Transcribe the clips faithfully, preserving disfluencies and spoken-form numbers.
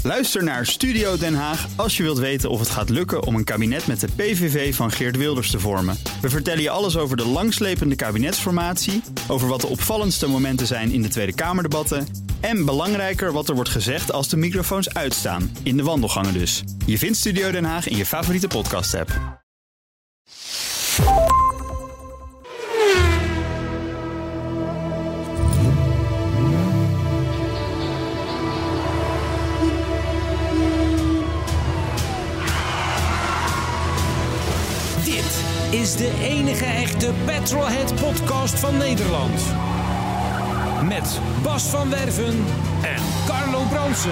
Luister naar Studio Den Haag als je wilt weten of het gaat lukken om een kabinet met de P V V van Geert Wilders te vormen. We vertellen je alles over de langslepende kabinetsformatie, over wat de opvallendste momenten zijn in de Tweede Kamerdebatten en belangrijker wat er wordt gezegd als de microfoons uitstaan, in de wandelgangen dus. Je vindt Studio Den Haag in je favoriete podcast-app. Is de enige echte Petrolhead-podcast van Nederland. Met Bas van Werven en Carlo Bronsen.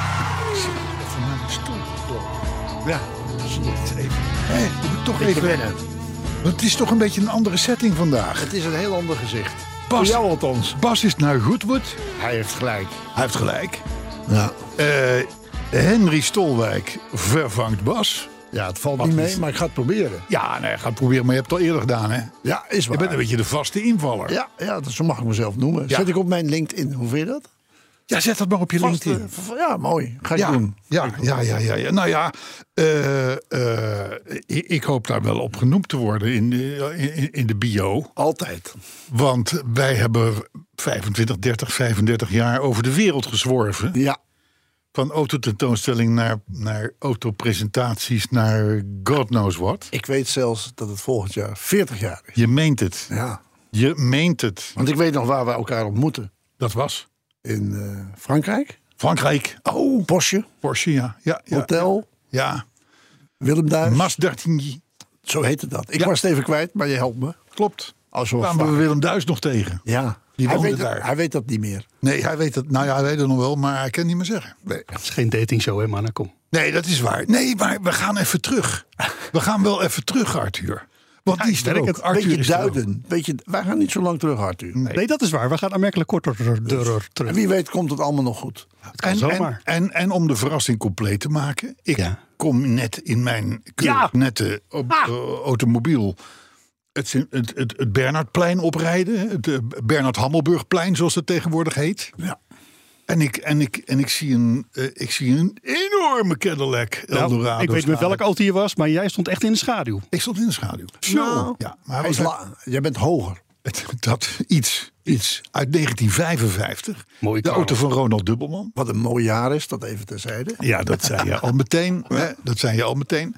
Even naar de stoel. Ja, zie je het even. Hé, ik moet toch even wennen. Want het is toch een beetje een andere setting vandaag. Het is een heel ander gezicht. Bas, voor jou althans. Bas is naar Goodwood. Hij heeft gelijk. Hij heeft gelijk. Ja, Uh, Henry Stolwijk vervangt Bas. ja het valt Wat niet is- mee, maar ik ga het proberen. Ja, nee, ga het proberen, maar je hebt het al eerder gedaan, hè? Ja, is Je waar. bent een beetje de vaste invaller. Ja, ja, dat zo mag ik mezelf noemen. Ja. Zet ik op mijn LinkedIn. Hoe vind je dat? Ja, zet dat maar op je Vaste- LinkedIn. v- Ja, mooi. Ga ik Ja, doen. ja, ja, ja, ja, ja. Nou ja, uh, uh, ik, ik hoop daar wel op genoemd te worden in de, in, in de bio. Altijd. Want wij hebben vijfentwintig, dertig, vijfendertig jaar over de wereld gezworven. Ja. Van autotentoonstelling naar, naar autopresentaties naar God knows what. Ik weet zelfs dat het volgend jaar veertig jaar is. Je meent het. Ja. Je meent het. Want ik weet nog waar we elkaar ontmoeten. Dat was In uh, Frankrijk. Frankrijk. Oh. Porsche. Porsche, ja. ja, ja Hotel. Ja. Willem Duis. Mas dertien. Zo heette dat. Ik Ja. was het even kwijt, maar je helpt me. Klopt. Als we Kwamen we vaak- Willem Duis nog tegen. Ja. Die hij, woonde weet daar. dat, hij weet dat niet meer. Nee, hij weet het. Nou ja, hij weet het nog wel, maar hij kan het niet meer zeggen. Nee. Het is geen datingshow, hè, mannen? Kom. Nee, dat is waar. Nee, maar we gaan even terug. We gaan wel even terug, Arthur. Want die is er merk ook. het. Arthur Beetje is er ook. duiden. Beetje, wij gaan niet zo lang terug, Arthur. Nee. Nee, dat is waar. We gaan aanmerkelijk korter terug. En wie weet komt het allemaal nog goed. kan En, zomaar. en, en, en om de verrassing compleet te maken. Ik Ja. kom net in mijn Ja. nette op, Ah. uh, automobiel het, het, het, het Bernhardplein oprijden. Het uh, Bernhard Hammelburgplein, zoals het tegenwoordig heet. Ja. En ik, en ik, en ik, zie, een, uh, ik zie een enorme Cadillac Eldorado Nou, ik weet met staan. welke auto je was, maar jij stond echt in de schaduw. Ik stond in de schaduw. Nou, Ja, maar hij hij is was la- jij bent hoger. uit- dat iets, iets uit negentien vijfenvijftig. Mooi de Carlo. auto van Ronald Dubbelman. Wat een mooi jaar is, dat even terzijde. Ja, dat zei je al meteen. Hè? Dat zei je al meteen.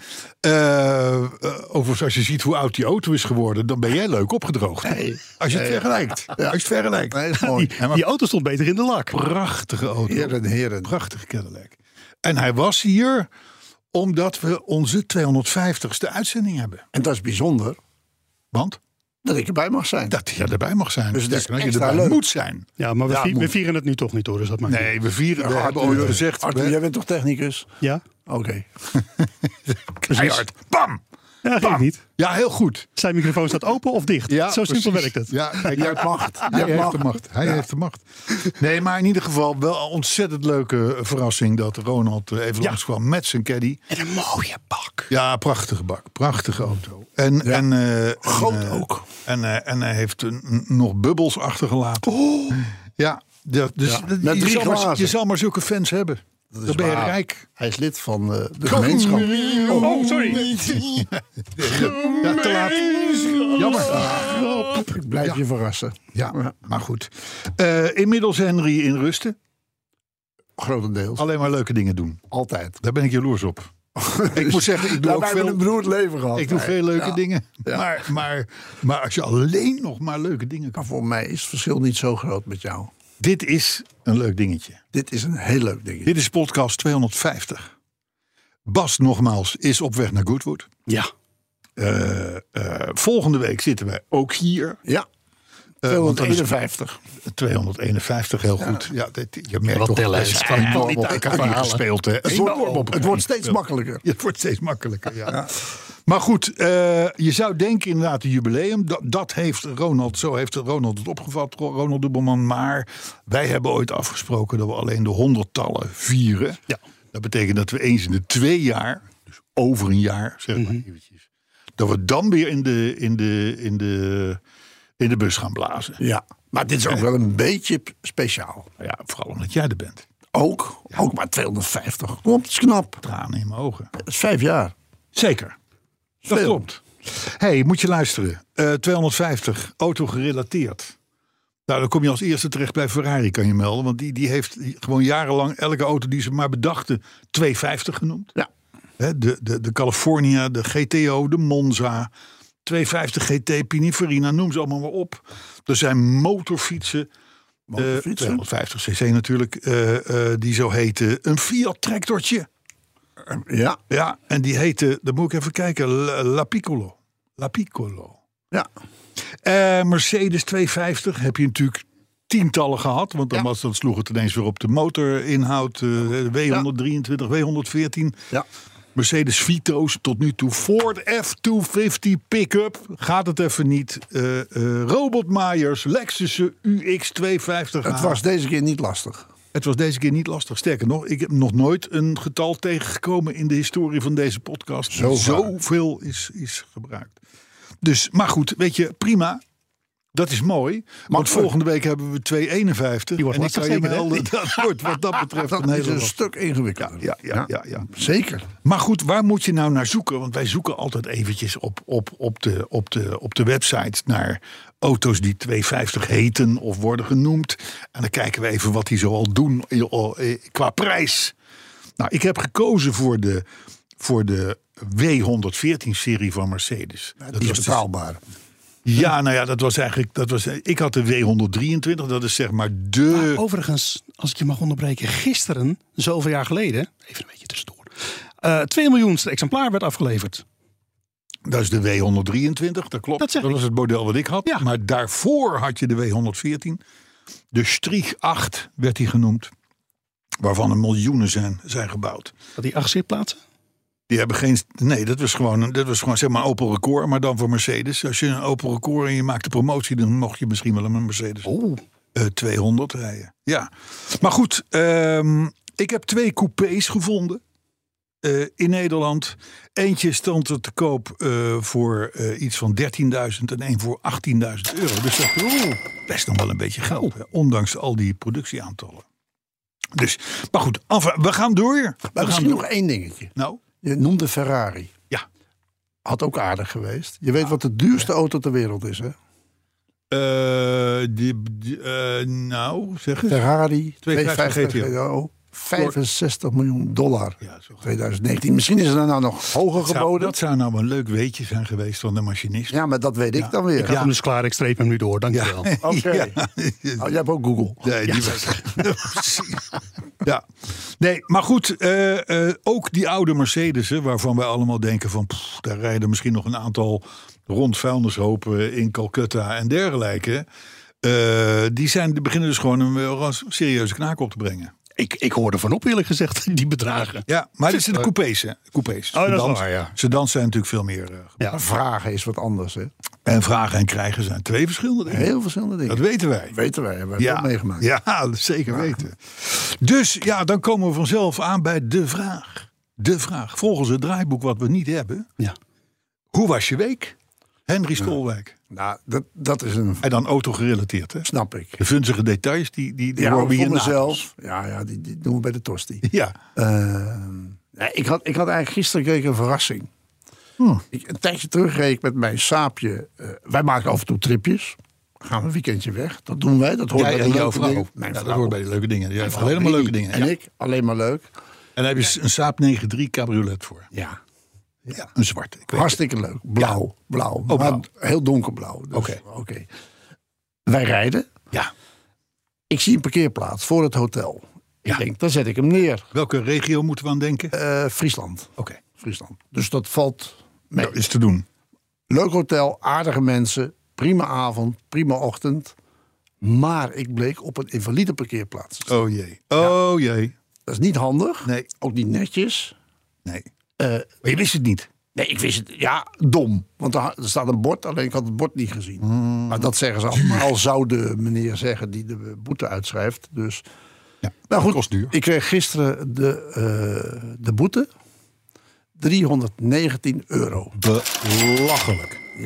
Uh, uh, overigens, als je ziet hoe oud die auto is geworden, dan ben jij leuk opgedroogd. Nee. Als je het Nee. vergelijkt. Als je het vergelijkt. Nee, dat is mooi. Die, Ja, maar- die auto stond beter in de lak. Prachtige auto. Heren, heren. Prachtige Cadillac. En hij was hier omdat we onze tweehonderdvijftigste uitzending hebben. En dat is bijzonder Want dat ik erbij mag zijn. dat je erbij mag zijn. Dus het is Sterker nog, je extra erbij leuk. moet zijn. Ja, maar we, Ja, vi- we moet. vieren het nu toch niet, hoor. Dus dat maakt niet Nee, we vieren. We hebben Arthur, ooit gezegd. Arthur, we- jij bent toch technicus? uit. Ja? Oké. keihard. Bam! Ja, geeft Bam! niet. Ja, heel goed. Zijn microfoon staat open of dicht? Ja, Zo simpel precies. werkt het. Ja, kijk, Jij hebt macht. Hij Jij hebt heeft macht. de macht. Hij heeft de macht. Nee, maar in ieder geval wel een ontzettend leuke verrassing dat Ronald eh, even Ja. langs kwam met zijn caddy. En een mooie bak. Ja, prachtige bak. Prachtige auto. En, en, eh, en, Groot eh, ook. En, eh, en hij heeft een- een- nog bubbels achtergelaten. Ja, ja, dus Ja, dat- met je, drie zal maar, glazen. je zal maar zulke fans hebben. is Dan ben je waar. rijk. Hij is lid van uh, de gemeenschap. Oh, sorry. Ja, te laat. Jammer. Ik blijf Ja. je verrassen. Ja, maar goed. Uh, inmiddels Henry in rusten. Grotendeels. Alleen maar leuke dingen doen. Altijd. Daar ben ik jaloers op. Ik moet zeggen, ik doe Nou, ook wij hebben veel, een beroerd leven gehad. ik doe veel leuke Ja. dingen. Ja. Maar, maar, maar als je alleen nog maar leuke dingen kan. Maar voor mij is het verschil niet zo groot met jou. Dit is een leuk dingetje. Dit is een heel leuk ding. Dit is podcast tweehonderdvijftig. Bas nogmaals is op weg naar Goodwood. Ja. Uh, uh, volgende week zitten wij ook hier. Ja. Uh, want dan is tweehonderdeenenvijftig. tweehonderdeenenvijftig, heel goed. Ja, dit, je merkt Wat toch tellen, dat is er kwaliteit enorm op elkaar verhalen. gespeeld. Hè. Het Enorm wordt, op elkaar het wordt steeds gespeeld. makkelijker. Ja, het wordt steeds makkelijker, ja. ja. Maar goed, uh, je zou denken inderdaad een jubileum. Dat, dat heeft Ronald, zo heeft Ronald het opgevat, Ronald Dubbelman. Maar wij hebben ooit afgesproken dat we alleen de honderdtallen vieren. Ja. Dat betekent dat we eens in de twee jaar, dus over een jaar, zeg maar Mm-hmm. eventjes, dat we dan weer in de, in de, in de, in de bus gaan blazen. Ja. Maar dit is ook wel een beetje speciaal. Ja, vooral omdat jij er bent. Ook, ook maar tweehonderdvijftig. Kom, dat is knap. Tranen in mijn ogen. Dat is vijf jaar. Zeker. Dat Veel. klopt. Hey, moet je luisteren. Uh, tweehonderdvijftig, auto gerelateerd. Nou, dan kom je als eerste terecht bij Ferrari, kan je melden. Want die, die heeft gewoon jarenlang elke auto die ze maar bedachten tweehonderdvijftig genoemd. Ja. He, de, de, de California, de G T O, de Monza, tweehonderdvijftig G T, Pininfarina, noem ze allemaal maar op. Er zijn motorfietsen, Motorfietsen? Uh, tweehonderdvijftig cc natuurlijk, uh, uh, die zo heten. Een Fiat tractortje. Ja. Ja, en die heette, dan moet ik even kijken, La, La Piccolo. La Piccolo. Ja. Uh, Mercedes tweehonderdvijftig heb je natuurlijk tientallen gehad. Want dan, Ja. was, dan sloeg het ineens weer op de motorinhoud. Uh, W honderddrieëntwintig, W honderdveertien. Ja. Mercedes Vito's tot nu toe. Ford F tweehonderdvijftig pick-up. Gaat het even niet. Uh, uh, Robert Myers, Lexus U X tweehonderdvijftig. Het was deze keer niet lastig. Het was deze keer niet lastig. Sterker nog, ik heb nog nooit een getal tegengekomen in de historie van deze podcast. Zo Zoveel is, is gebruikt. Dus, maar goed, weet je, prima. Dat is mooi. Want volgende week hebben we tweehonderdeenenvijftig. Die wordt en ik lastig kan je zeker, hè? melden, dat wordt wat dat betreft Dat een is hele een lastig. stuk ingewikkelder. Ja, ja, ja, ja. Zeker. Maar goed, waar moet je nou naar zoeken? Want wij zoeken altijd eventjes op, op, op, de, op, de, op de website naar auto's die tweehonderdvijftig heten of worden genoemd. En dan kijken we even wat die zoal doen qua prijs. Nou, ik heb gekozen voor de, voor de W honderdveertien serie van Mercedes. Dat is was betaalbaar. Ja, nou ja, dat was eigenlijk. Dat was, ik had de W honderdrieëntwintig, dat is zeg maar de. Maar overigens, als ik je mag onderbreken, gisteren, zoveel jaar geleden, even een beetje tussendoor, uh, twee miljoenste exemplaar werd afgeleverd. Dat is de W honderdrieëntwintig, dat klopt. Dat zeg dat ik. was het model wat ik had. Ja. Maar daarvoor had je de W honderdveertien. De Strich acht werd die genoemd. Waarvan er miljoenen zijn, zijn gebouwd. Dat die acht zitplaatsen? Die hebben geen. Nee, dat was gewoon, dat was gewoon zeg maar een Opel Record, maar dan voor Mercedes. Als je een Opel Record en je maakt de promotie, dan mocht je misschien wel een Mercedes Oh. uh, tweehonderd rijden. Ja, maar goed, um, ik heb twee coupés gevonden uh, in Nederland. Eentje stond er te koop uh, voor uh, iets van dertienduizend en één voor achttienduizend euro. Dus dat is best nog wel een beetje geld, hè, ondanks al die productieaantallen. Dus, maar goed, enfin, we gaan door. We Maar gaan misschien door. nog één dingetje. Nou, Je noemde Ferrari. ja. Had ook aardig geweest. Je weet wat de duurste auto ter wereld is, hè? Uh, die, die, uh, nou, zeg eens. Ferrari tweehonderdvijftig tweehonderdvijftig G T O. vijfenzestig miljoen dollar. Ja, zo gaat twintig negentien. Misschien is het nou nog hoger het. Zou, geboden. dat zou nou een leuk weetje zijn geweest van de machinist. Ja, maar dat weet ik dan weer. Ik had hem dus klaar, ik streep hem nu door, dankjewel. Oké. Ja. Oh, jij hebt ook Google. Nee, die was... Precies. Ja. Nee, maar goed, uh, uh, ook die oude Mercedes'en, waarvan wij allemaal denken van, pff, daar rijden misschien nog een aantal rond vuilnishopen in Calcutta en dergelijke. Uh, die, zijn, die beginnen dus gewoon een, een serieuze knaak op te brengen. Ik, ik hoor er van op, eerlijk gezegd, die bedragen. Ja, maar dit zijn de coupés, hè? Coupés. Oh, dat is Sedans- waar, ja. Sedans zijn natuurlijk veel meer. Uh, Ja. Vragen is wat anders, hè? En vragen en krijgen zijn twee verschillende dingen. Heel verschillende dingen. Dat weten wij. weten wij. Hebben we Ja, ook meegemaakt. ja, dat zeker weten. Dus ja, dan komen we vanzelf aan bij de vraag. De vraag. Volgens het draaiboek wat we niet hebben. Ja. Hoe was je week? Henry Stolwijk. Nou, dat, dat is een... En dan auto gerelateerd, hè? Snap ik. De vunzige details, die, die, die Ja, horen we voor hier mezelf. Ja, ja die, die doen we bij de tosti. Ja. Uh, nee, ik, had, ik had eigenlijk gisteren kreeg ik een verrassing. Hm. Ik, een tijdje terug reed ik met mijn saapje. Uh, wij maken af en toe tripjes. Gaan we een weekendje weg. Dat doen wij. Dat hoort Jij bij en de jouw leuke vrouw. dingen. Mijn Ja, vrouw. dat hoort bij de leuke dingen. Jij hebt Vrouw alleen maar leuke Lily. dingen. En Ja. ik, alleen maar leuk. En daar heb je een Saab negenennegentig cabriolet voor. Ja. Ja, een zwarte. Ik weet Hartstikke leuk. Blauw. Blauw. Oh, Maar blauw. heel donkerblauw. Dus, Oké. oké. Wij rijden. het. Ja. Ik zie een parkeerplaats voor het hotel. Ja. Ik denk, daar zet ik hem neer. Welke regio moeten we aan denken? Oké. Uh, Friesland. Friesland. Dus dat valt mee. Nou, is te doen. Leuk hotel, aardige mensen, prima avond, prima ochtend. Maar ik bleek op een invalide parkeerplaats. Oh jee. Oh jee. Dat is niet handig, Nee. ook niet netjes. Nee. Uh, Maar je wist het niet. nee, ik wist het, ja, dom. Want er, er staat een bord, alleen ik had het bord niet gezien. Mm. Maar dat zeggen ze allemaal. Al zou de meneer zeggen die de boete uitschrijft. Dus. Ja, nou goed, kost duur. ik kreeg gisteren de, uh, de boete. driehonderdnegentien euro. Belachelijk. Ja.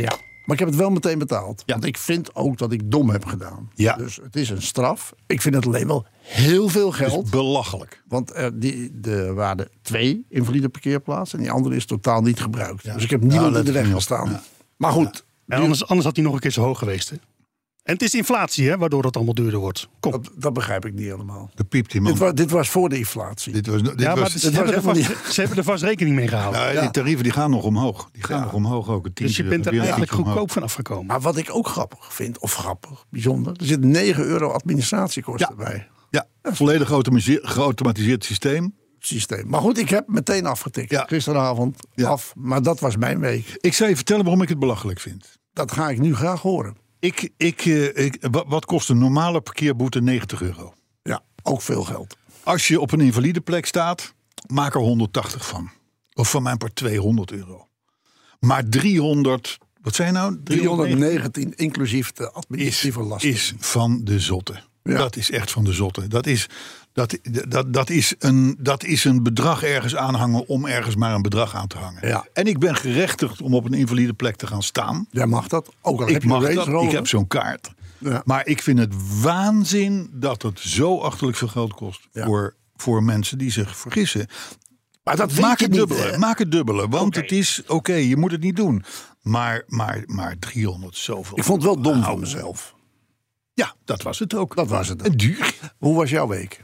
Maar ik heb het wel meteen betaald. Ja. Want ik vind ook dat ik dom heb gedaan. Ja. Dus het is een straf. Ik vind het alleen wel heel veel Dat geld. is belachelijk. Want er die, de, waren twee invalide parkeerplaatsen. En die andere is totaal niet gebruikt. Dus ik heb niemand Ja, in de let weg niet op. gestaan. Ja. Maar goed, En anders, anders had hij nog een keer zo hoog geweest. Hè? En het is inflatie, hè, waardoor het allemaal duurder wordt. Kom. dat, dat begrijp ik niet helemaal. De piept die man. Dit was, dit was voor de inflatie. Dit was, dit Ja, maar was, ze, was hebben er helemaal vast, ze hebben er vast rekening mee gehouden. ja, Ja. Die tarieven die gaan nog omhoog. Die gaan Ja. nog omhoog ook. Een Dus je tientje, bent er weer een eigenlijk tientje omhoog. goedkoop van afgekomen. Maar wat ik ook grappig vind, of grappig, bijzonder. Er zit negen euro administratiekosten Ja. bij. Ja, volledig geautomatiseerd, geautomatiseerd systeem. Systeem. Maar goed, ik heb meteen afgetikt. Ja. Gisteravond Ja. af. Maar dat was mijn week. Ik zal je vertellen waarom ik het belachelijk vind. Dat ga ik nu graag horen. Ik, ik, eh, ik, wa- wat kost een normale parkeerboete? negentig euro. Ja, ook veel geld. Als je op een invalide plek staat, maak er honderdtachtig van. Of van mijn part tweehonderd euro. Maar driehonderd, wat zijn nou? driehonderdnegentien inclusief de is, administratieve lasten. is van de zotte. Ja. Dat is echt van de zotte. Dat is, dat, dat, dat, is een, dat is een bedrag ergens aanhangen om ergens maar een bedrag aan te hangen. Ja. En ik ben gerechtigd om op een invalide plek te gaan staan. Jij mag dat. Ook al Ik heb je mag een dat, Range ik Rover. heb zo'n kaart. Ja. Maar ik vind het waanzin dat het zo achterlijk veel geld kost Ja. voor, voor mensen die zich vergissen. Maar dat weet Maak je het niet, dubbele, hè? maak het dubbele, want Oké. het is oké, je moet het niet doen. Maar, maar, maar driehonderd zoveel. Ik vond het wel dom Nou, van mezelf. Ja, dat was het ook. Dat was het. En duur. Hoe was jouw week?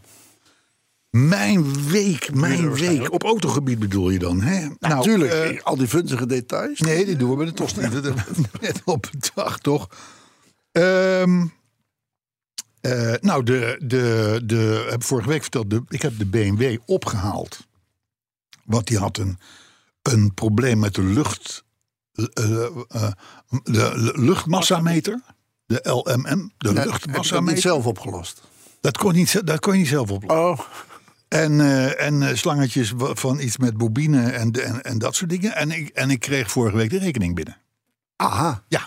Mijn week, mijn week. waarschijnlijk. Op autogebied bedoel je dan, hè? Nou, Natuurlijk, eh, al die vunzige details. nee, dit doen we bij de tosti. Dat hebben we net op bedacht, toch? Ehm, eh, nou, de, de, de, heb ik vorige week verteld, de, ik heb de B M W opgehaald. Want die had een, een probleem met de lucht, eh, eh, eh, de luchtmassameter. De L M M, de Nee, heb je dat luchtmassameter. niet zelf opgelost? Dat kon, niet, dat kon je niet zelf oplossen. Oh, En, eh, en eh, slangetjes wa- van iets met bobine en, de- en, en dat soort dingen. En ik, en ik kreeg vorige week de rekening binnen. aha. Ja.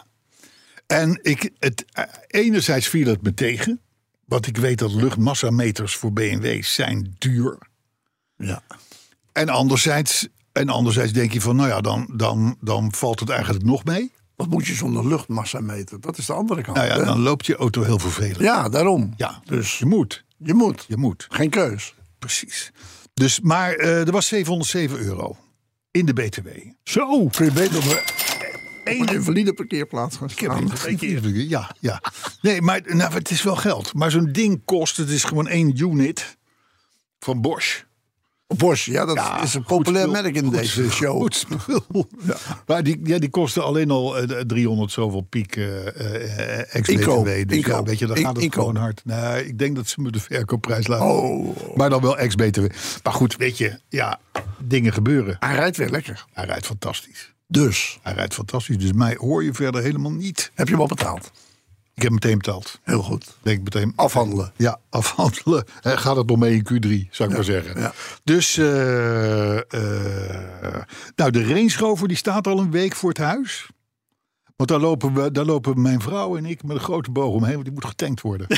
En ik, het, eh, enerzijds viel het me tegen. Want ik weet dat luchtmassameters voor B M W's zijn duur. Ja. En anderzijds, en anderzijds denk je van, nou ja, dan, dan, dan valt het eigenlijk nog mee. Wat moet je zonder luchtmassa meten? Dat is de andere kant. Nou ja, hè? dan loopt je auto heel vervelend. ja, daarom. Ja, Dus je moet. je moet. Je moet. Geen keus. Precies. Dus, maar eh, er was zevenhonderdzeven euro in de B T W. Zo! Kun je beter op een, op een invalide parkeerplaats gaan staan? Ja, ja. Nee, maar nou, het is wel geld. Maar zo'n ding kost, het is gewoon één unit van Bosch. Bosch, ja, dat Ja, is een goed populair spul. merk in Goed deze spul. show. Goed spul. Ja. Maar die, ja, die kosten alleen al eh, driehonderd zoveel piek eh eh, ex-B T W. Inkoop, Dus ja, inkoop. weet je, dan In- gaat het inkoop. gewoon hard. Nee, ik denk dat ze me de verkoopprijs laten. Oh. Maar dan wel ex-B T W. Maar goed, weet je, ja, dingen gebeuren. Hij rijdt weer lekker. Hij rijdt fantastisch. Dus, Hij rijdt fantastisch. Dus mij hoor je verder helemaal niet. heb je hem al betaald? Ik heb meteen betaald. Heel goed. Denk meteen. Afhandelen. Ja, afhandelen. Hè, gaat het nog mee in Q drie, zou ik maar zeggen. ja. Dus, eh, eh, nou, de Range Rover die staat al een week voor het huis. Want daar lopen, we, daar lopen mijn vrouw en ik met een grote boog omheen, want die moet getankt worden.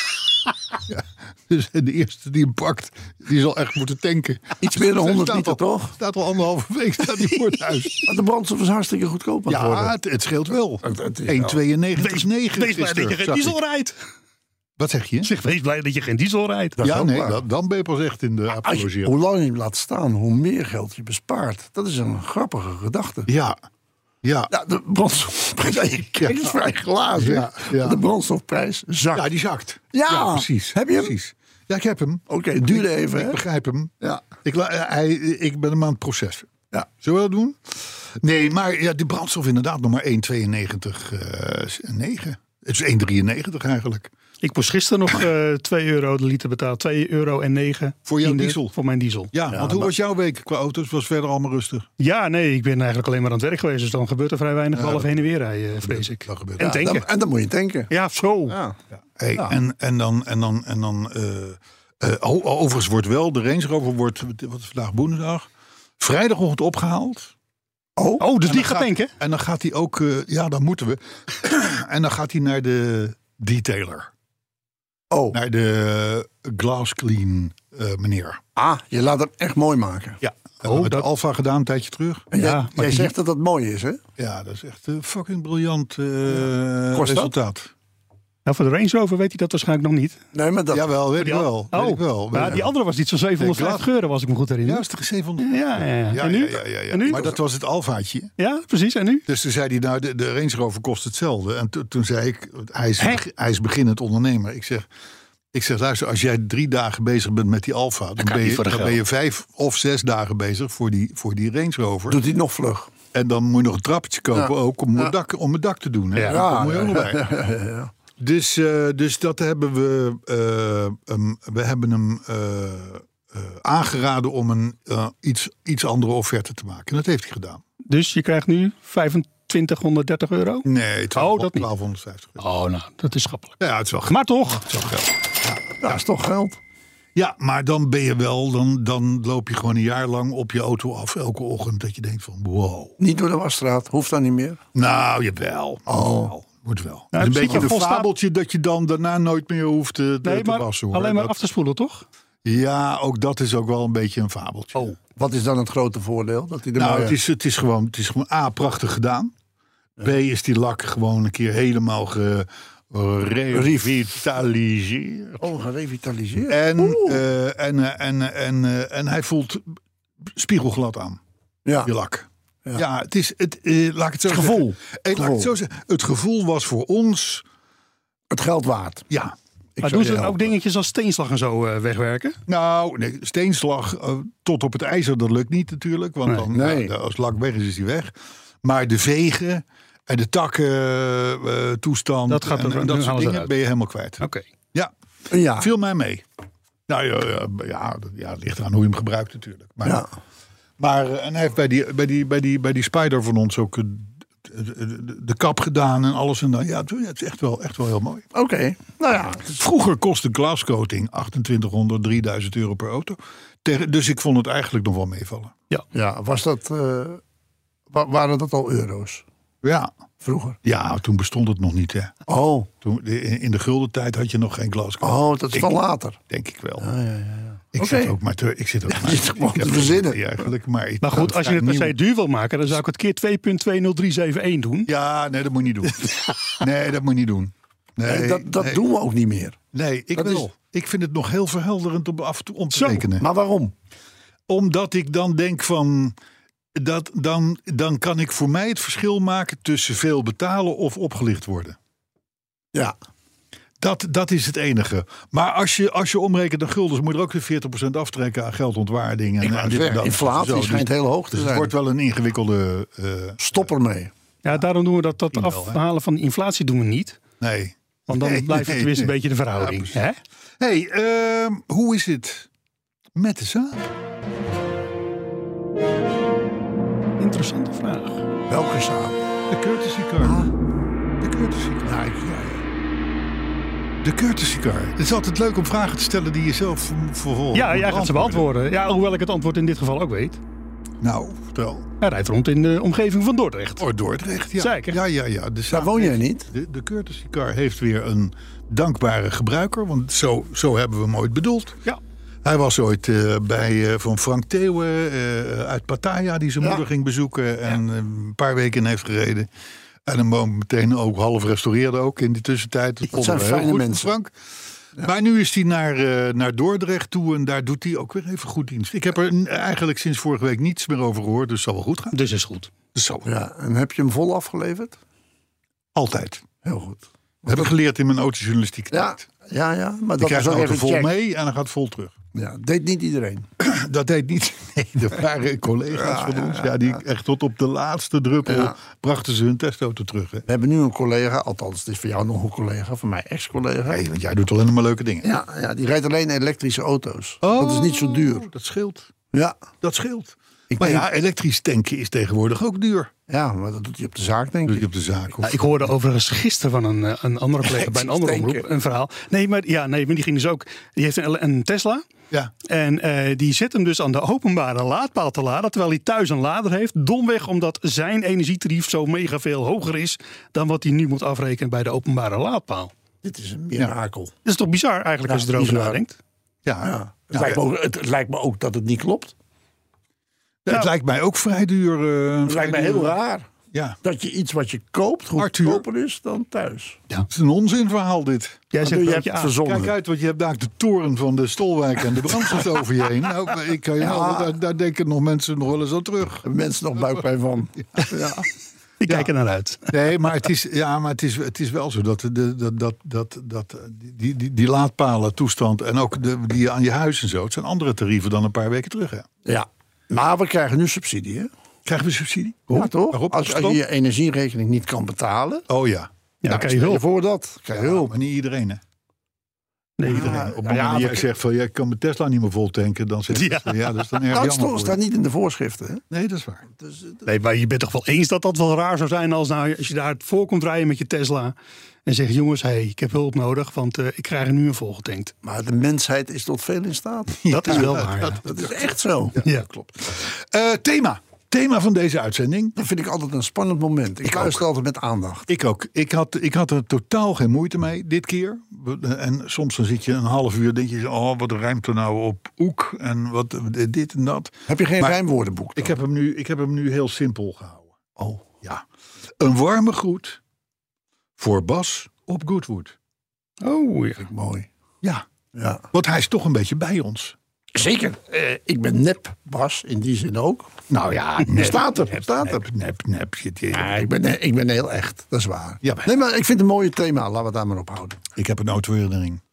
Ja, dus de eerste die hem pakt, die zal echt moeten tanken. Iets meer dan honderd Staat liter, al- toch? Staat al anderhalve week staat die voor het huis. Maar de brandstof is hartstikke goedkoop aan het worden. Ja, het, het scheelt wel. Het- het is één wel- tweeënnegentig Wees, negen wees blij dat je geen diesel rijdt. Wat zeg je? Zeg, wees blij dat je geen diesel rijdt. Dat is Ja, ook nee, waar. dan, dan ben je pas echt in de Als je, apologie. hoe langer je hem laat staan, hoe meer geld je bespaart. Dat is een grappige gedachte. Ja, ja. Ja, de brandstofprijs. Kijk, is vrij glazen. Ja, ja. De brandstofprijs zakt. Ja, die zakt. Ja, precies. heb je hem? Precies. Ja, ik heb hem. Oké, het duurde even, Ik hè? begrijp hem. Ja. Ik, la- eh, hij, ik ben hem aan het processen. Ja. Zullen we dat doen? Nee, maar ja, die brandstof inderdaad nog maar één tweeënnegentig negen. Het is één drieënnegentig eigenlijk. Ik moest gisteren nog uh, twee euro de liter betaald. twee euro en negen. Voor jouw tiende diesel? Voor mijn diesel. Ja, want hoe was jouw week qua auto's? Was verder allemaal rustig? Ja, nee, ik ben eigenlijk alleen maar aan het werk geweest. Dus dan gebeurt er vrij weinig. Behalve heen en weer rijden, vrees ik. Dat gebeurt. En Ja, tanken. Dan, en dan moet je tanken. Ja, zo. Ja. Hey, en, en dan, en dan, en dan eh, eh, o- overigens wordt wel, de Range Rover wordt, wat is vandaag woensdag, vrijdagochtend opgehaald. Oh, Oh, dus En die dan gaat tanken? En dan gaat hij ook, eh, ja, dan moeten we. En dan gaat hij naar de detailer. oh. Naar de Glass Clean eh, meneer. Ah, je laat hem echt mooi maken. Ja, Hebben we met dat- de Alfa gedaan een tijdje terug. En jij, Ja, maar jij die- zegt dat dat mooi is, hè? Ja, dat is echt een fucking briljant uh, Kost dat? resultaat. Nou, voor de Range Rover weet hij dat waarschijnlijk nog niet. Nee, maar dat... Jawel, weet ik Die wel. al- Weet ik wel. Maar Ja. die andere was iets van zevenhonderdvijftig euro, als ik me goed herinner. Ja, is toch zevenhonderd? Ja, ja, ja. Ja, En nu? ja, ja, ja, ja. En nu? Maar dat was het Alfaatje. Ja, precies. En nu? Dus toen zei hij, nou, de, de Range Rover kost hetzelfde. En to- toen zei ik, hij is, Hè? hij is beginnend ondernemer. Ik zeg, ik zeg, luister, als jij drie dagen bezig bent met die Alfa... dan, kan ben niet je, voor de dan geld. ben je vijf of zes dagen bezig voor die, voor die Range Rover. Doet hij nog vlug. En dan moet je nog een trappetje kopen Ja. ook om, Ja. het dak, om het dak te doen. Hè? Ja. Dat moet je ook nog bij. ja, ja, ja. Dus, uh, dus dat hebben we. Uh, um, we hebben hem uh, uh, aangeraden om een uh, iets, iets andere offerte te maken. En dat heeft hij gedaan. Dus je krijgt nu vijfentwintighonderddertig euro? Nee, Oh, dat niet. twaalfhonderdvijftig euro. Oh, nou, dat is schappelijk. Ja, het is wel geld. Maar toch. Het is wel geld. Ja, dat is toch geld. Ja, maar dan ben je wel. Dan, dan loop je gewoon een jaar lang op je auto af elke ochtend. Dat je denkt van wow. Niet door de wasstraat. Hoeft dan niet meer. Nou, jawel. Oh. Moet wel. Nou, Het is een het is beetje wel een volstaat- fabeltje dat je dan daarna nooit meer hoeft te, te, Nee, te maar wassen. Hoor. alleen maar Dat- af te spoelen, toch? Ja, ook dat is ook wel een beetje een fabeltje. Oh. Wat is dan het grote voordeel? Dat hij er Nou, mooi- het is, het, is gewoon, het is gewoon A, prachtig gedaan. B, is die lak gewoon een keer helemaal gerevitaliseerd. Oh, gerevitaliseerd. En, Oeh. uh, en, uh, en, uh, en, uh, en hij voelt spiegelglad aan, Ja. die lak. Ja. Ja, het is, het, uh, laat ik het zo Het zeggen. gevoel. Eh, laat ik het zo zeggen. Het gevoel was voor ons, Het geld waard. ja. Ik Maar zou doen ze je dan ook helpen. dingetjes als steenslag en zo uh, wegwerken? Nou, nee, steenslag uh, tot op het ijzer, dat lukt niet natuurlijk. Want Nee. dan, Nee. ja, als lak weg is, is die weg. Maar de vegen en de takken uh, toestand Dat gaat er- en, en nu dat soort halen ze dingen eruit. ben je helemaal kwijt. Oké. Ja, Een jaar. viel mij mee. Nou ja, ja, ja, dat- ja, het ligt eraan hoe je hem gebruikt natuurlijk. Maar, Ja. maar uh, en hij heeft bij die, bij, die, bij, die, bij die Spider van ons ook uh, de, de, de kap gedaan en alles. En dan, ja, het het is echt wel, echt wel heel mooi. Oké. Nou ja. het is- Vroeger kostte glascoating achtentwintighonderd, drieduizend euro per auto. Ter- dus ik vond het eigenlijk nog wel meevallen. Ja, was dat... uh, wa- waren dat al euro's? Ja, Vroeger. ja, toen bestond het nog niet. Hè. Oh. Toen, in in de gulden tijd had je nog geen glascoating. Oh, dat is Ik- van later. Denk ik wel. Ja, ja, ja, ja. Ik Oké. zit ook maar te, ik zit ook maar, je zit gewoon ik heb te verzinnen. geen idee Eigenlijk, maar, ik- Maar goed, als je het per nieuw- se duur wil maken, dan zou ik het keer twee punt twee nul drie zeven één doen. Ja, nee, dat moet je niet doen. Nee, dat moet je niet doen. Nee, Nee, dat dat nee, doen we ook niet meer. Nee, ik dat wel. is- Ik vind het nog heel verhelderend om af en toe om te Zo, rekenen. Maar waarom? Omdat ik dan denk van... Dat, dan, dan kan ik voor mij het verschil maken tussen veel betalen of opgelicht worden. Ja. Dat, dat is het enige. Maar als je, als je omrekent naar guldens, moet je er ook weer veertig procent aftrekken aan geldontwaarding. En, Ik en wou dit en zeggen, dat. inflatie Zo, schijnt dus, heel hoog te dus het zijn. wordt wel een ingewikkelde... eh, Stop ermee. Ja, daarom doen we dat, dat Misschien wel, hè? afhalen van de inflatie doen we niet. nee. Want dan Nee, blijft het nee, tenminste nee. een beetje de verhouding. Ja, hè? Hey, ehm, hoe is het met de zaak? Interessante vraag. Welke zaak? De courtesy car. De courtesy car. Ja, ik- ja, ja. De courtesy car. Het is altijd leuk om vragen te stellen die je zelf vervolgens Ja, moet jij gaat ze beantwoorden. Ja, hoewel ik het antwoord in dit geval ook weet. Nou, vertel. Hij rijdt rond in de omgeving van Dordrecht. Oh, Dordrecht, ja. Zeker. Ja, ja, ja. De Daar zaak woon jij heeft- niet? De, de courtesy car heeft weer een dankbare gebruiker. Want zo, zo hebben we hem ooit bedoeld. Ja. Hij was ooit uh, bij uh, van Frank Theeuwen uh, uit Pattaya, die zijn Ja. moeder ging bezoeken. En uh, een paar weken in heeft gereden. En hem meteen ook half restaureerde ook in die tussentijd. Dat Dat vonden zijn we heel fijne goed van mensen. Frank. Ja. Maar nu is hij naar, uh, naar Dordrecht toe en daar doet hij ook weer even goed dienst. Ik heb er eigenlijk sinds vorige week niets meer over gehoord, dus het zal wel goed gaan. Dus is goed. Dus zo. Ja, en heb je hem vol afgeleverd? Altijd. Heel goed. Dat heb ik geleerd in mijn autojournalistieke Ja, tijd. ja, ja. Maar Je dat krijgt is de ook auto even vol check. mee en dan gaat het vol terug. Ja, deed niet iedereen. Dat deed niet. Nee, er waren collega's Ja, van ja, ons. ja, Ja, die ja. echt tot op de laatste druppel Ja. brachten ze hun testauto terug. Hè? We hebben nu een collega, althans het is voor jou nog een collega, voor mij ex-collega. Nee, want jij doet alleen maar leuke dingen. Ja, ja, die rijdt alleen elektrische auto's. dat is niet zo duur. Oh, Dat scheelt. Ja, Dat scheelt. Ik maar denk- ja, elektrisch tanken is tegenwoordig ook duur. ja, maar dat doet hij op de zaak, denk Doe ik. je op de zaak. Of... Ja, ik hoorde overigens gisteren van een, eh, een andere collega bij een andere Elektrisch omroep een verhaal. Nee, maar, ja, nee, maar die ging dus ook. Die heeft een, een Tesla. Ja. En eh, die zet hem dus aan de openbare laadpaal te laden. Terwijl hij thuis een lader heeft. Domweg omdat zijn energietarief zo mega veel hoger is. Dan wat hij nu moet afrekenen bij de openbare laadpaal. Dit is een mirakel. Dat is toch bizar eigenlijk Ja, als je erover bizar. nadenkt. Ja. Ja. Het, Ja, lijkt ja. me ook, het lijkt me ook dat het niet klopt. Het Nou, lijkt mij ook vrij duur. Uh, het lijkt mij heel raar. Ja. Dat je iets wat je koopt goedkoper is dan thuis. Het is een onzinverhaal dit. Jij zegt je dat hebt je aan. verzonnen. Kijk uit, want je hebt daar de toren van de Stolwijk en de brandstof over je heen. Nou, ik kan je Ja. wel, daar, daar denken nog mensen nog wel eens aan terug. Mensen nog buikpijn van. Ja. Ik kijk er naar uit. Nee, maar het is, ja, maar het is, het is wel zo dat, de, dat, dat, dat, dat die, die, die laadpalen toestand en ook de, die aan je huis en zo. Het zijn andere tarieven dan een paar weken terug. Hè. ja. Maar we krijgen nu subsidie, hè? Krijgen we subsidie? Ja, toch? Waarop? Als, als je je energierekening niet kan betalen, Oh ja. Ja, nou, dan krijg je stel hulp. voor dat. Krijg je Ja, hulp. maar niet iedereen, hè? Nee, Ja, iedereen. Op het ja, moment dat we- jij zegt van, jij kan mijn Tesla niet meer vol tanken, dan zeg je, ja, Ja. ja dat is dan erg Nou, het jammer. stond- voor staat je. niet in de voorschriften, hè? Nee, dat is waar. Dus, eh, Nee, maar je bent toch wel eens dat dat wel raar zou zijn als, nou, als je daar voor komt rijden met je Tesla en zegt, jongens, hey, ik heb hulp nodig, want uh, ik krijg er nu een volgetankt. maar de mensheid is tot veel in staat. Dat is wel waar. Ja. Dat is echt zo. Ja. Klopt. Uh, thema. Thema van deze uitzending. Dat vind ik altijd een spannend moment. Ik, Ik luister altijd met aandacht. Ik ook. Ik had, ik had er totaal geen moeite mee dit keer. En soms dan zit je een half uur, denk je, oh, wat ruimt er nou op oek en wat dit en dat. Heb je geen Maar rijmwoordenboek dan? Ik heb hem nu, ik heb hem nu heel simpel gehouden. Oh. Ja. Een warme groet voor Bas op Goodwood. Oh ja. Mooi. Ja, Ja. want hij is toch een beetje bij ons. Zeker. Eh, ik ben nep, Bas, in die zin ook. Nou ja, nep, Staat er, nep, staat er. nep, nep, nep, je- je- Ja, ik, ben, ik ben heel echt, dat is waar. Ja, maar- nee, maar ik vind het een mooie thema. Laten we het daar maar op houden. Ik heb een autoherinnering.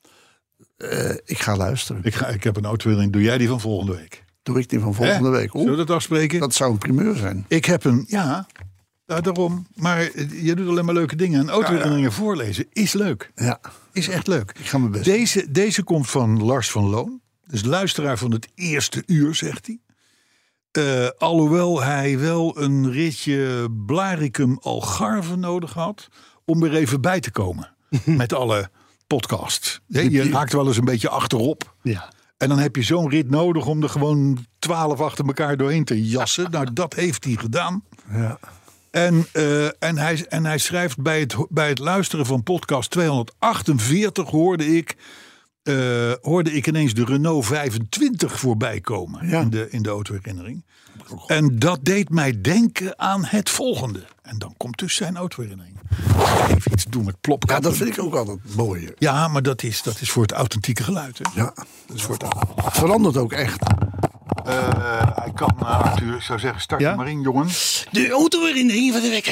Eh, ik ga luisteren. Ik, ga, ik heb een autoherinnering. Doe jij die van volgende week? Doe ik die van volgende Hè? week. Zullen we Oeh, dat afspreken? dat zou een primeur zijn. Ik heb een, ja, ja, daarom. Maar eh, je doet alleen maar leuke dingen. En autoherinneringen voorlezen is leuk. Ja, Is echt leuk. ik ga mijn best doen. Deze, deze komt van Lars van Loon. Dus luisteraar van het eerste uur, zegt hij. Uh, alhoewel hij wel een ritje Blaricum Algarve nodig had om er even bij te komen met alle podcasts. Je, je raakt wel eens een beetje achterop. Ja. En dan heb je zo'n rit nodig om er gewoon twaalf achter elkaar doorheen te jassen. Nou, dat heeft hij gedaan. Ja. En, uh, en, hij, en hij schrijft bij het, bij het luisteren van podcast tweehonderdachtenveertig hoorde ik, uh, hoorde ik ineens de Renault vijfentwintig voorbij komen Ja. in de, in de autoherinnering. En dat deed mij denken aan het volgende. En dan komt dus zijn autoherinnering. Even iets doen met ja, plopkappen. dat vind ik ook altijd mooi. Ja, maar dat is, dat is voor het authentieke geluid. Hè? Ja, dat is voor het, het verandert ook echt. Uh, hij kan, uh, Arthur, ik zou zeggen, start Ja? er maar in, jongen. De autoherinnering van de week.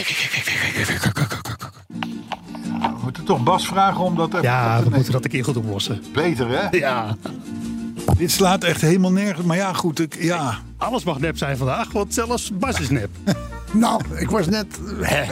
We moeten toch Bas vragen om dat even Ja, te we moeten dat een keer goed oplossen. beter, hè? Ja. Dit slaat echt helemaal nergens. Maar ja, goed, ik, ja. Alles mag nep zijn vandaag, want zelfs Bas is nep. Nou, ik was net... Hè.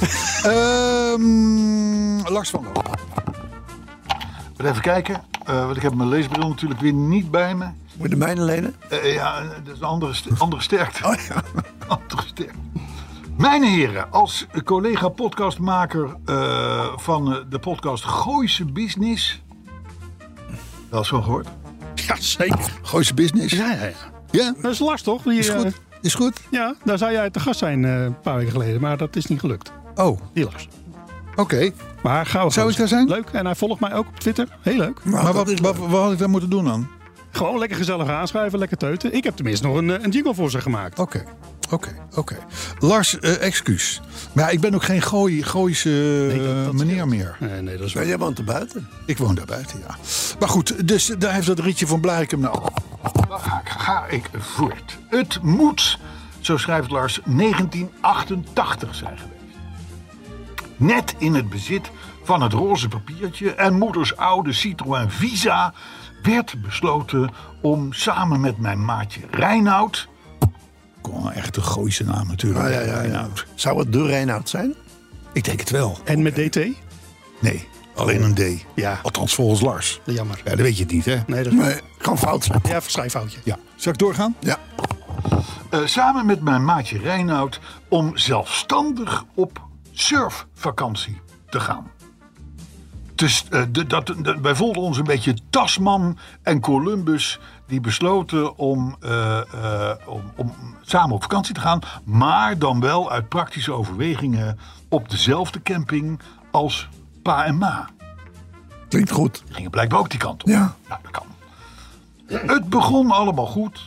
Um, Lars van Loon. Even kijken, uh, want ik heb mijn leesbril natuurlijk weer niet bij me. Moet je de mijne lenen? Uh, ja, dat is een andere, st- andere sterkte. Oh ja. Andere sterkte. Mijn heren, als collega-podcastmaker uh, van uh, de podcast Gooise Business. Wel eens van gehoord? Ja, zeker. Gooise Business. Ja, ja, ja. Ja, Dat is Lars, toch? Die, is eh, goed. Is goed. ja, daar zou jij te gast zijn uh, een paar weken geleden, maar dat is niet gelukt. Oh, Die Lars. oké. Okay. Maar gauw. Zou ik daar zijn? Leuk. En hij volgt mij ook op Twitter. Heel leuk. Nou, Maar dat wat, is wat, wat had ik daar moeten doen dan? Gewoon lekker gezellig aanschuiven, lekker teuten. Ik heb tenminste nog een, een jingle voor ze gemaakt. Oké, oké, oké. Lars, uh, excuus. Maar ja, ik ben ook geen gooi, Gooise Nee, dat- dat meneer scheelt. meer. Nee, nee, dat is Ja, waar. jij woont er buiten. Ik woon daar buiten, ja. Maar goed, dus daar heeft dat ritje van Blaricum nou. Dan ga ik, ga ik voort. Het moet, zo schrijft Lars, negentien achtentachtig zijn geweest. Net in het bezit van het roze papiertje en moeders oude Citroën Visa werd besloten om samen met mijn maatje Reinoud... Gewoon echt een Gooise naam natuurlijk. Ja, ja, ja, ja. Reinoud. Zou het de Reinoud zijn? Ik denk het wel. En met D T? Nee, alleen een D. Ja. Althans volgens Lars. Jammer. Ja, dat weet je het niet, hè? Nee, dat is Nee, kan fout zijn. ja, verschrijffoutje. Ja. Zal ik doorgaan? Ja. Uh, samen met mijn maatje Reinoud om zelfstandig op surfvakantie te gaan. Dus, uh, de, dat, de, wij voelden ons een beetje Tasman en Columbus die besloten om, uh, uh, om, om samen op vakantie te gaan. Maar dan wel uit praktische overwegingen op dezelfde camping als pa en ma. Klinkt goed. Die gingen blijkbaar ook die kant op. Ja. Nou, dat kan. Het begon allemaal goed.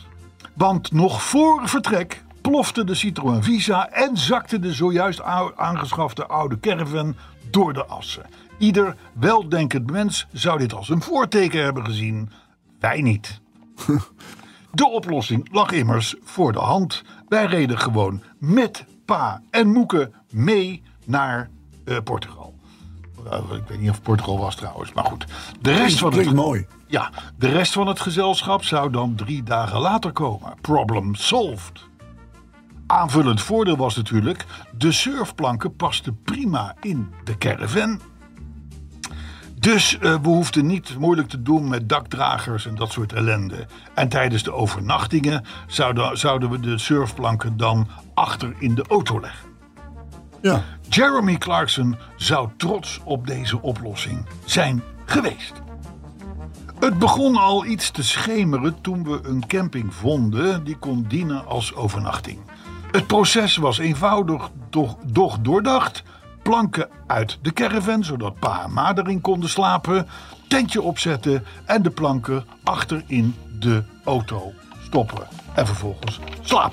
Want nog voor vertrek plofte de Citroën Visa en zakte de zojuist aangeschafte oude caravan door de assen. Ieder weldenkend mens zou dit als een voorteken hebben gezien. Wij niet. De oplossing lag immers voor de hand. Wij reden gewoon met pa en Moeke mee naar uh, Portugal. Uh, ik weet niet of Portugal was trouwens, maar goed. De rest van het, mooi. Ja, de rest van het gezelschap zou dan drie dagen later komen. Problem solved. Aanvullend voordeel was natuurlijk, de surfplanken pasten prima in de caravan. Dus uh, we hoefden niet moeilijk te doen met dakdragers en dat soort ellende. En tijdens de overnachtingen zouden, zouden we de surfplanken dan achter in de auto leggen. Ja. Jeremy Clarkson zou trots op deze oplossing zijn geweest. Het begon al iets te schemeren toen we een camping vonden die kon dienen als overnachting. Het proces was eenvoudig, doch, doch doordacht. Planken uit de caravan, zodat pa en ma erin konden slapen. Tentje opzetten en de planken achter in de auto stoppen. En vervolgens slapen.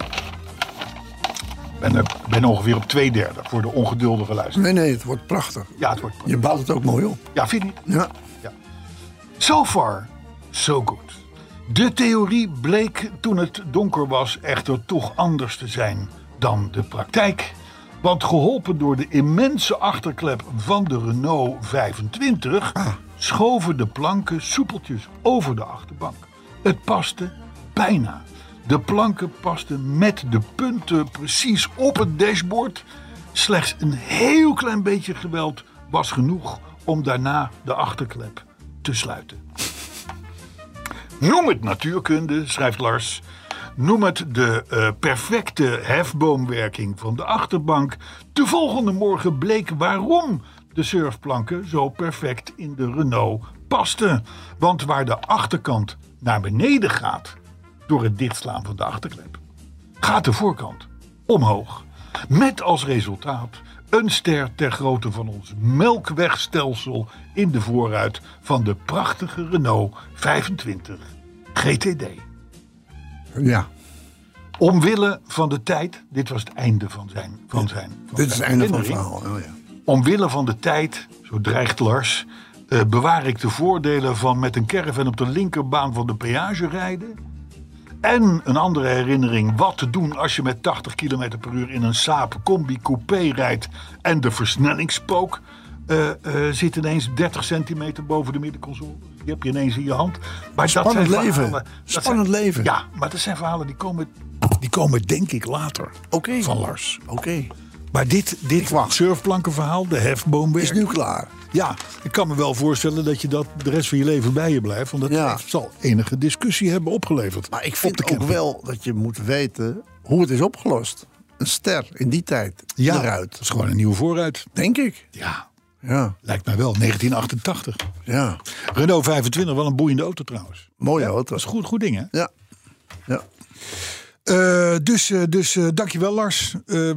Ik ben, er, ben ongeveer op twee derde voor de ongeduldige luisteraar. Nee, nee, het wordt prachtig. Ja, het wordt prachtig. Je bouwt het ook mooi op. Ja, vind je niet? Ja. Ja. So far, so good. De theorie bleek toen het donker was echter toch anders te zijn dan de praktijk. Want geholpen door de immense achterklep van de Renault vijfentwintig... Ah. schoven de planken soepeltjes over de achterbank. Het paste bijna. De planken pasten met de punten precies op het dashboard. Slechts een heel klein beetje geweld was genoeg om daarna de achterklep te sluiten. Noem het natuurkunde, schrijft Lars. Noem het de uh, perfecte hefboomwerking van de achterbank. De volgende morgen bleek waarom de surfplanken zo perfect in de Renault pasten. Want waar de achterkant naar beneden gaat door het dichtslaan van de achterklep, gaat de voorkant omhoog. Met als resultaat een ster ter grootte van ons melkwegstelsel in de voorruit van de prachtige Renault vijfentwintig G T D. Ja. Omwille van de tijd, dit was het einde van zijn van zijn. Van dit is zijn het einde van het herinnering. verhaal. Oh, ja. Omwille van de tijd, zo dreigt Lars, uh, bewaar ik de voordelen van met een caravan op de linkerbaan van de peage rijden. En een andere herinnering, wat te doen als je met tachtig kilometer per uur in een Saab Combi Coupé rijdt en de versnellingspook uh, uh, zit ineens dertig centimeter boven de middenconsole. Die heb je ineens in je hand. Maar Spannend dat zijn leven. Verhalen, dat Spannend zijn, leven. Ja, maar dat zijn verhalen die komen, die komen denk ik later Okay. van Lars. Oké. Okay. Maar dit, dit surfplankenverhaal, de hefboomwerk, is nu klaar. Ja, ik kan me wel voorstellen dat je dat de rest van je leven bij je blijft. Want dat ja. heeft, zal enige discussie hebben opgeleverd. Maar ik vind ook wel dat je moet weten hoe het is opgelost. Een ster in die tijd ja, eruit. Dat is gewoon een nieuwe voorruit. Denk ik. Ja, ja. Lijkt mij wel. negentien achtentachtig. Ja. Renault vijfentwintig, wel een boeiende auto trouwens. Mooie ja, auto. Dat is goed, goed ding, hè? Ja. Ja. Uh, dus uh, dus uh, dankjewel Lars. Uh, uh,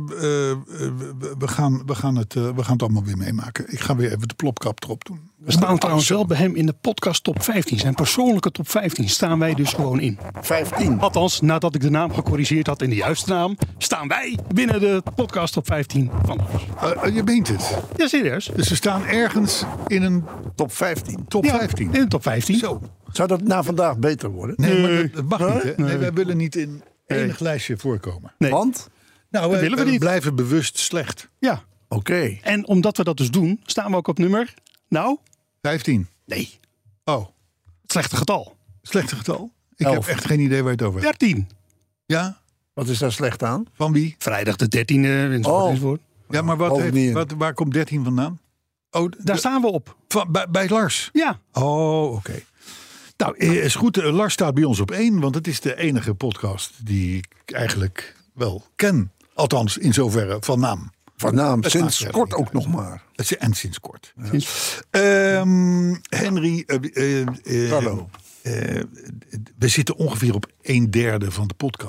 we, we, gaan, we, gaan het, uh, we gaan het allemaal weer meemaken. Ik ga weer even de plopkap erop doen. We staan trouwens wel bij hem in de podcast top vijftien. Zijn persoonlijke top vijftien staan wij dus gewoon in. vijftien. Althans, nadat ik de naam gecorrigeerd had in de juiste naam, staan wij binnen de podcast top vijftien van Lars. Uh, je meent het? Ja, serieus. Dus we staan ergens in een top vijftien. Top ja, vijftien. In de top vijftien. Zo. Zou dat na vandaag beter worden? Nee, nee. maar dat, dat mag nee. niet. Hè? Nee, nee. wij willen niet in enig nee. lijstje voorkomen. Nee. Want? Nou, wij, willen we wij niet. blijven bewust slecht. Ja. Oké. Okay. En omdat we dat dus doen, staan we ook op nummer, nou? vijftien. Nee. Oh. Het slechte getal. Slechte getal? Ik Elf. heb echt geen idee waar je het over hebt. dertien. Ja? Wat is daar slecht aan? Van wie? Vrijdag de dertiende. Enzovoort, enzovoort. Ja, maar wat heeft, wat, waar komt dertien vandaan? Oh, Daar de, staan we op. Van, bij, bij Lars? Ja. Oh, oké. Okay. Nou, is goed. Lars staat bij ons op één, want het is de enige podcast die ik eigenlijk wel ken. Althans, in zoverre van naam. Van naam, het sinds kort ook nog maar. En sinds kort. Ja. Sinds... Um, Henry, uh, uh, uh, Hallo. Uh, we zitten ongeveer op een derde van de podcast.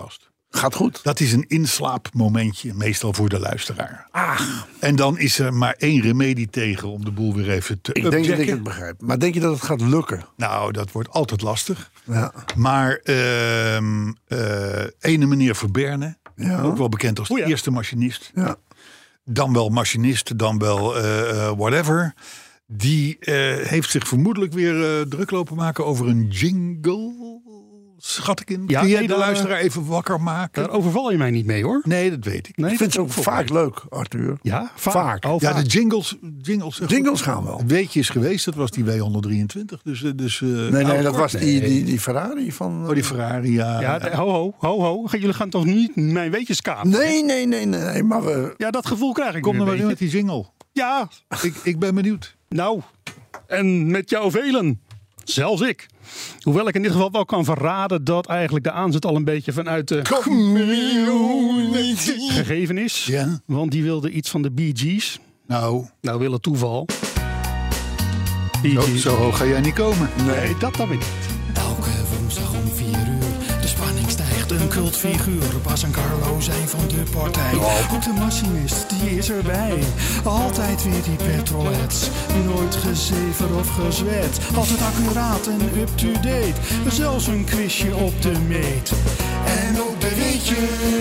Gaat goed. Dat is een inslaapmomentje, meestal voor de luisteraar. Ah. En dan is er maar één remedie tegen om de boel weer even te Ik denk dat ik upjacken. het begrijp. Maar denk je dat het gaat lukken? Nou, dat wordt altijd lastig. Ja. Maar ehm eh ene meneer Verberne, Ja. ook wel bekend als de O ja. eerste machinist. Ja. Dan wel machinist, dan wel eh, whatever. Die eh, heeft zich vermoedelijk weer eh, druk lopen maken over een jingle. Schat ik in. Ja, Kun jij nee, de daar- luisteraar even wakker maken? Daar overval je mij niet mee, hoor. Nee, dat weet ik. Nee, Ik vind ze ook vaak leuk, Arthur. Ja, vaak. Vaak. Oh, Ja, vaak. de jingles. Jingles, Jingles gaan wel. Het weetje is geweest, dat was die W honderdrieëntwintig. Dus, eh, dus, eh, Nee, nee, oude dat kort. was die, die, die Ferrari van... Oh, die Ferrari, ja. Ja, de- ho, ho, ho, ho. Jullie gaan toch niet mijn weetjes kapen? Nee, nee, nee, nee, nee, maar we... Ja, dat gevoel krijg ik Kom nu er een maar in met beetje. die jingle. Ja, Ik, ik ben benieuwd. nou. En met jou velen. Zelfs ik. Hoewel ik in dit geval wel kan verraden dat eigenlijk de aanzet al een beetje vanuit de gegeven is. Ja. Want die wilde iets van de Bee Gees. Nou, Nou, wil het toeval. Bee zo, Gees. zo hoog ga jij niet komen. Nee, dat dan weer niet. Elke woensdag om vier uur, de spanning stijgt, een cultfiguur. Bas en Carlo zijn van de partij. Ook de machinist, die is erbij. Altijd weer die petrolheads, nooit gezever of gezwet. Altijd accuraat en up-to-date, zelfs een quizje op de meet. En ook de weetjes,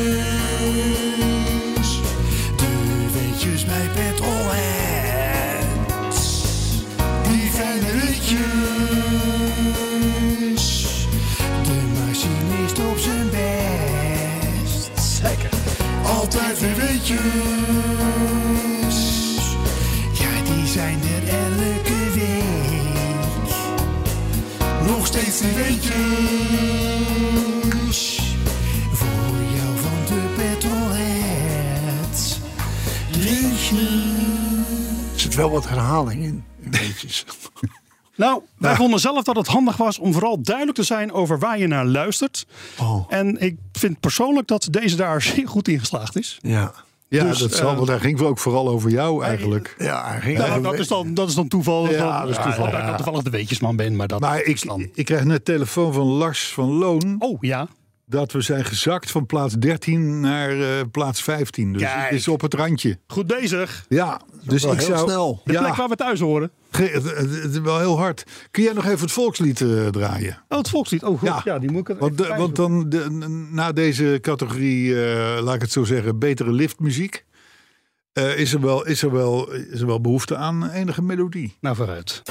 de weetjes bij petrolheads. Die fijne weetjes. De machinist op zijn best. Zeker. Altijd weer weetjes. Ja, die zijn er elke week. Nog steeds die weetjes. Voor jou van de petrolheads. Weetjes. Er zit wel wat herhaling in, in weetjes. Nou, wij vonden zelf dat het handig was om vooral duidelijk te zijn over waar je naar luistert. Oh. En ik vind persoonlijk dat deze daar zeer goed in geslaagd is. Ja. Ja, Dus, dat zal, eh, wel. Daar ging het ook vooral over jou eigenlijk. Ja, hij ging Nou, eigenlijk- dat, is dan, dat is dan toeval. Ja, dat is toeval. Dat ik dan toevallig de weetjesman ben, maar dat Maar is ik, dan... ik krijg net telefoon van Lars van Loon. Oh, ja. Dat we zijn gezakt van plaats dertien naar eh, plaats vijftien. Dus Kijk. het is op het randje. Goed bezig. Ja, dus wel ik heel zou... snel. De Ja, plek waar we thuis horen. ge- het, het- het is wel heel hard. Kun jij nog even het volkslied eh, draaien? Oh, het volkslied. Oh, goed. Ja. Ja, die moet ik er Want, even de- bij want dan de, na deze categorie, eh, laat ik het zo zeggen, betere liftmuziek. eh, is, er wel, is, er wel, is er wel behoefte aan enige melodie. Nou, vooruit.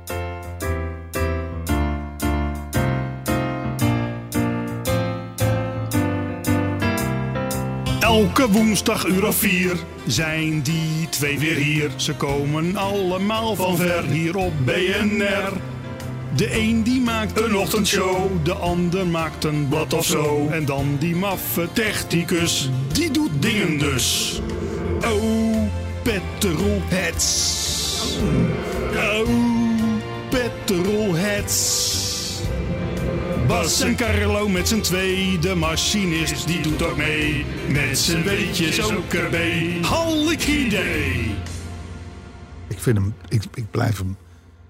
Elke woensdag uur of vier zijn die twee weer hier. Ze komen allemaal van ver hier op B N R. De een die maakt een ochtendshow, de ander maakt een blad of zo. En dan die maffe technicus, die doet dingen dus. Oh, petrolheads. Oh, petrolheads. Bas en Carlo met z'n twee, de machinist die doet ook mee. Met z'n weetjes ook erbij. Hallik idee. Ik vind hem, ik, ik blijf hem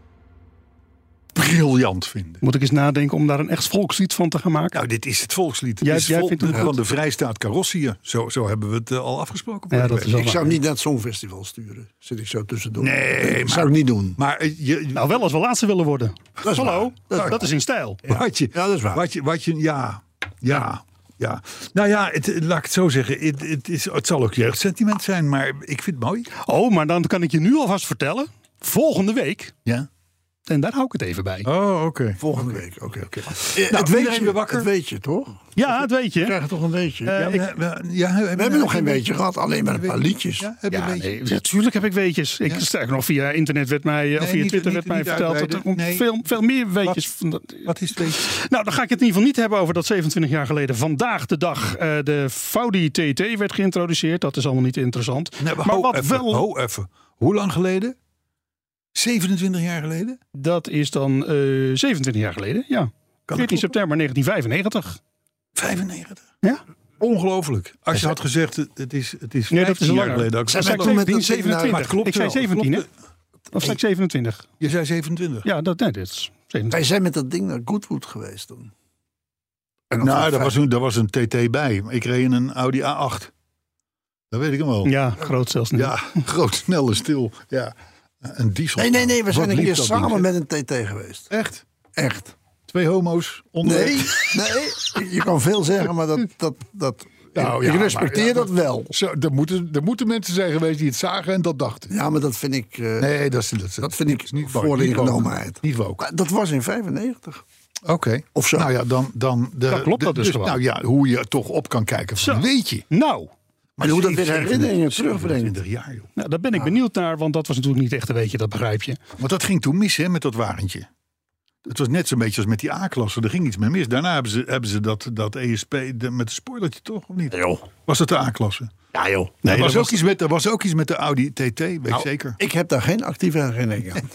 briljant vinden. Moet ik eens nadenken om daar een echt volkslied van te gaan maken? Nou, dit is het volkslied. Het Jij- is jij vol- vindt hem van goed? de Vrijstaat Carrossië. Zo, zo hebben we het eh, al afgesproken. Ja, vorige dat is week. wel Ik zou hem niet naar het Songfestival sturen. Zit ik zo tussendoor. Nee, dat maar- zou ik niet doen. Maar eh, je, Nou, wel als we laatste willen worden. Dat is Hallo, waar. Dat is dat is in stijl. wat je, Ja, dat is waar. Wat je, wat je, ja, ja, ja. Nou ja, het, laat ik het zo zeggen. Het, het, is, het zal ook jeugdsentiment zijn, maar ik vind het mooi. Oh, maar dan kan ik je nu alvast vertellen. Volgende week, Ja. en daar hou ik het even bij. Oh, oké. Volgende week. Oké, oké. Nou, het weet iedereen je, weer wakker? Het weet je, toch? Ja, het weet We je. krijgen toch een weetje? Eh, Ja, ik- we, we- ja, we hebben nog geen weetje gehad. Alleen maar een paar liedjes. Ja, heb je Ja, een beetje? nee, natuurlijk heb ik weetjes. Ik Ja. sterker nog, via internet werd mij, of Nee, via niet- Twitter niet- werd mij niet verteld dat er uitweiden. Nee. veel, veel meer weetjes. Van dat, Wat is het beetje? nou, dan ga ik het in ieder geval niet hebben over dat zevenentwintig jaar geleden vandaag de dag eh, de Faudi T T werd geïntroduceerd. Dat is allemaal niet interessant. Nee, maar ho wat even, wel, ho even. Hoe lang geleden? zevenentwintig jaar geleden? dat is dan eh, zevenentwintig jaar geleden. Ja, veertien september negentien vijfennegentig. vijfennegentig. Ja. Ongelooflijk. Als je had gezegd, het- het is, het is Nee, dat is vijftien jaar langer. geleden. had ik Zij gezegd, zijn toen met zeventien, dat ding naar- zevenentwintig. maar het klopt Ik zei wel. zeventien, hè? Klopt Of zei ik zevenentwintig? Je zei zevenentwintig. Ja, dat, nee, dit is zevenentwintig. Wij zijn met dat ding naar Goodwood geweest toen. En Nou, daar was, een, daar was een T T bij. Ik reed in een Audi A acht. Dat weet ik hem wel. Ja, groot zelfs niet. Ja, groot, snel en stil. Ja, een diesel. Nee, nee, nee. We Wat zijn een liep keer dat samen ding, met een T T geweest. Echt? Echt. Twee homo's onderweg. Nee, nee. Je kan veel zeggen, maar dat... dat, dat Nou, ik ja, respecteer maar, ja, dat wel. Zo, er, moeten, er moeten mensen zijn geweest die het zagen en dat dachten. Ja, maar dat vind ik... Uh, Nee, dat is, dat is, dat vind ik is niet vooringenomenheid. Niet woke. Maar dat was in vijfennegentig. Oké. Okay. Of zo. Nou ja, dan... dan de, Dan klopt dat de, dus gewoon. Nou ja, hoe je toch op kan kijken van Zo. weet je. Nou, Maar hoe dat weer herinneringen terugbrengt. zevenentwintig jaar, joh. nou, daar ben ik benieuwd naar, want dat was natuurlijk niet echt een weetje, dat begrijp je. Want dat ging toen mis, hè, met dat wagentje. Het was net zo'n beetje als met die A-klasse. Er ging iets mee mis. Daarna hebben ze, hebben ze dat, dat E S P de, met het spoilertje toch, of niet? Ja, joh. Was dat de A-klasse? Ja, joh. Nee, er, was dat ook iets met, er was ook iets met de Audi T T, weet ik Nou, zeker. Ik heb daar geen actieve herinneringen aan.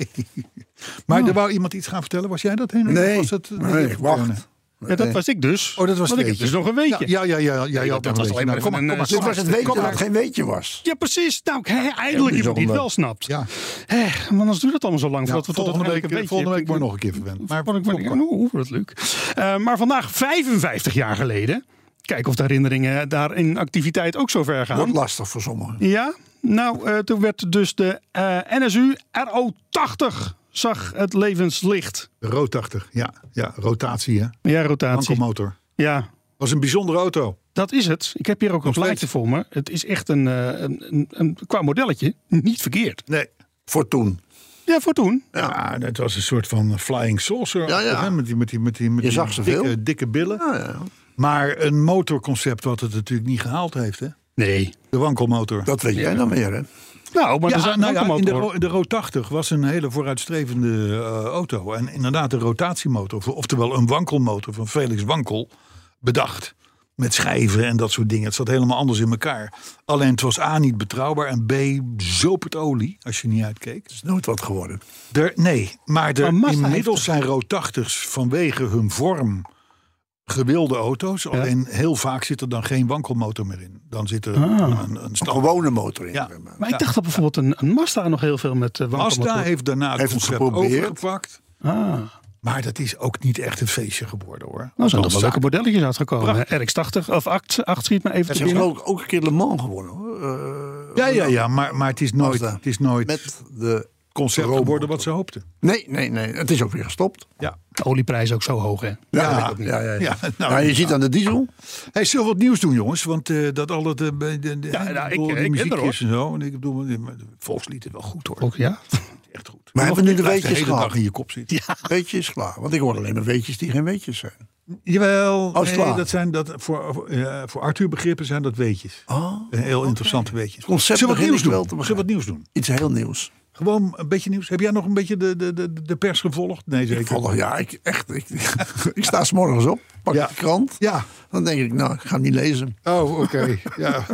Maar er wou iemand iets gaan vertellen. Was jij dat heen? Nee, Was het, nee, wacht. Ja, dat was ik dus. Oh, dat was Want ik het heb dus weetje. nog een weetje. Ja, ja, ja. ja, ja, ja dat dat was was alleen maar Kom maar, even kom maar. een, Dit was het weetje dat het geen weetje was. Ja, precies. Nou, he, eindelijk iemand die het wel snapt. Ja. Hé, want anders duurt het allemaal zo lang. Ja, voordat we tot volgende, uiteindelijk week, een volgende week beetje- maar nog een keer verwend. Maar Maar, maar, kom maar. hoe wordt het leuk? Uh, maar vandaag vijfenvijftig jaar geleden. Kijk of de herinneringen daar in activiteit ook zo ver gaan. Wordt lastig voor sommigen. Ja, nou, uh, toen werd dus de uh, N S U R O tachtig zag het levenslicht. De Rood tachtig, ja, ja, rotatie hè. Ja, rotatie. Wankelmotor. Ja, Was een bijzondere auto. dat is het. Ik heb hier ook een Nog plaatje steeds. voor me. Het is echt een, uh, een, een, een qua modelletje niet verkeerd. Nee. Voor toen. Ja, voor toen. Ja, het was een soort van flying saucer. Ja, ja. Hè, met die, met die, met die, met Je die zag ze dikke, veel. dikke billen. Ja, ja. Maar een motorconcept wat het natuurlijk niet gehaald heeft. Hè? Nee. De wankelmotor. Dat weet jij dan weer, hè? Nou, maar ja, er zijn nou ook ja, een in de, motor. Ro- de Rood tachtig was een hele vooruitstrevende uh, auto. En inderdaad een rotatiemotor. Oftewel een wankelmotor van Felix Wankel bedacht. Met schijven en dat soort dingen. Het zat helemaal anders in elkaar. Alleen het was A, niet betrouwbaar. En B, zoop het olie als je niet uitkeek. Het is nooit wat geworden. Er, nee, maar, er, Maar Mazda inmiddels zijn Rood tachtigs vanwege hun vorm gewilde auto's. Alleen heel vaak zit er dan geen wankelmotor meer in. Dan zit er Ah. een, een Een stand. gewone motor in. Ja. zeg maar. Maar ik dacht dat bijvoorbeeld een, een Mazda nog heel veel met uh, wankelmotor. Mazda heeft daarna het Heeft het concept geprobeerd. overgepakt. Ah, Maar dat is ook niet echt een feestje geworden hoor. nou zijn er Dat wel leuke modelletjes uitgekomen. Prachtig. R X tachtig of acht, acht schiet me even Het te is binnen. geloof ik ook een keer Le Mans gewonnen. Hoor. Uh, Ja, ja, ja, maar, maar het is nooit, Mazda. het is nooit Met de... concept Robot. geworden wat ze hoopten. Nee, nee, nee. Het is ook weer gestopt. Ja, De olieprijs ook zo hoog, hè? Ja, Ja, ja, ja, ja. ja, Ja, nou, je ziet aan de diesel. Hey, zullen we wat nieuws doen, jongens? Want uh, dat al het uh, de, de, de, Ja, nou, ik, ik- die ik ben er, muziekjes en zo. En ik bedoel, de volkslied is wel goed hoor. Ook, ja. Echt goed. Maar hebben we nu de Blijft weetjes hele gehad? dag in je kop zitten. Weetje is klaar. Want ik hoor alleen maar weetjes die geen weetjes zijn. Jawel, Oh, is nee, klaar. dat zijn dat voor, voor, uh, voor Arthur begrippen zijn dat weetjes. Oh, Uh, heel interessante weetjes. concept Zullen we wat begin nieuws ik wel doen? te Zullen we wat nieuws doen? iets heel nieuws. Gewoon een beetje nieuws. Heb jij nog een beetje de, de, de, de pers gevolgd? Nee, zeker. Ik volg, ja, ik, echt. Ik, ik sta 's morgens op, pak Ja. de krant. Ja. Dan denk ik, nou, ik ga hem niet lezen. Oh, oké. Ja,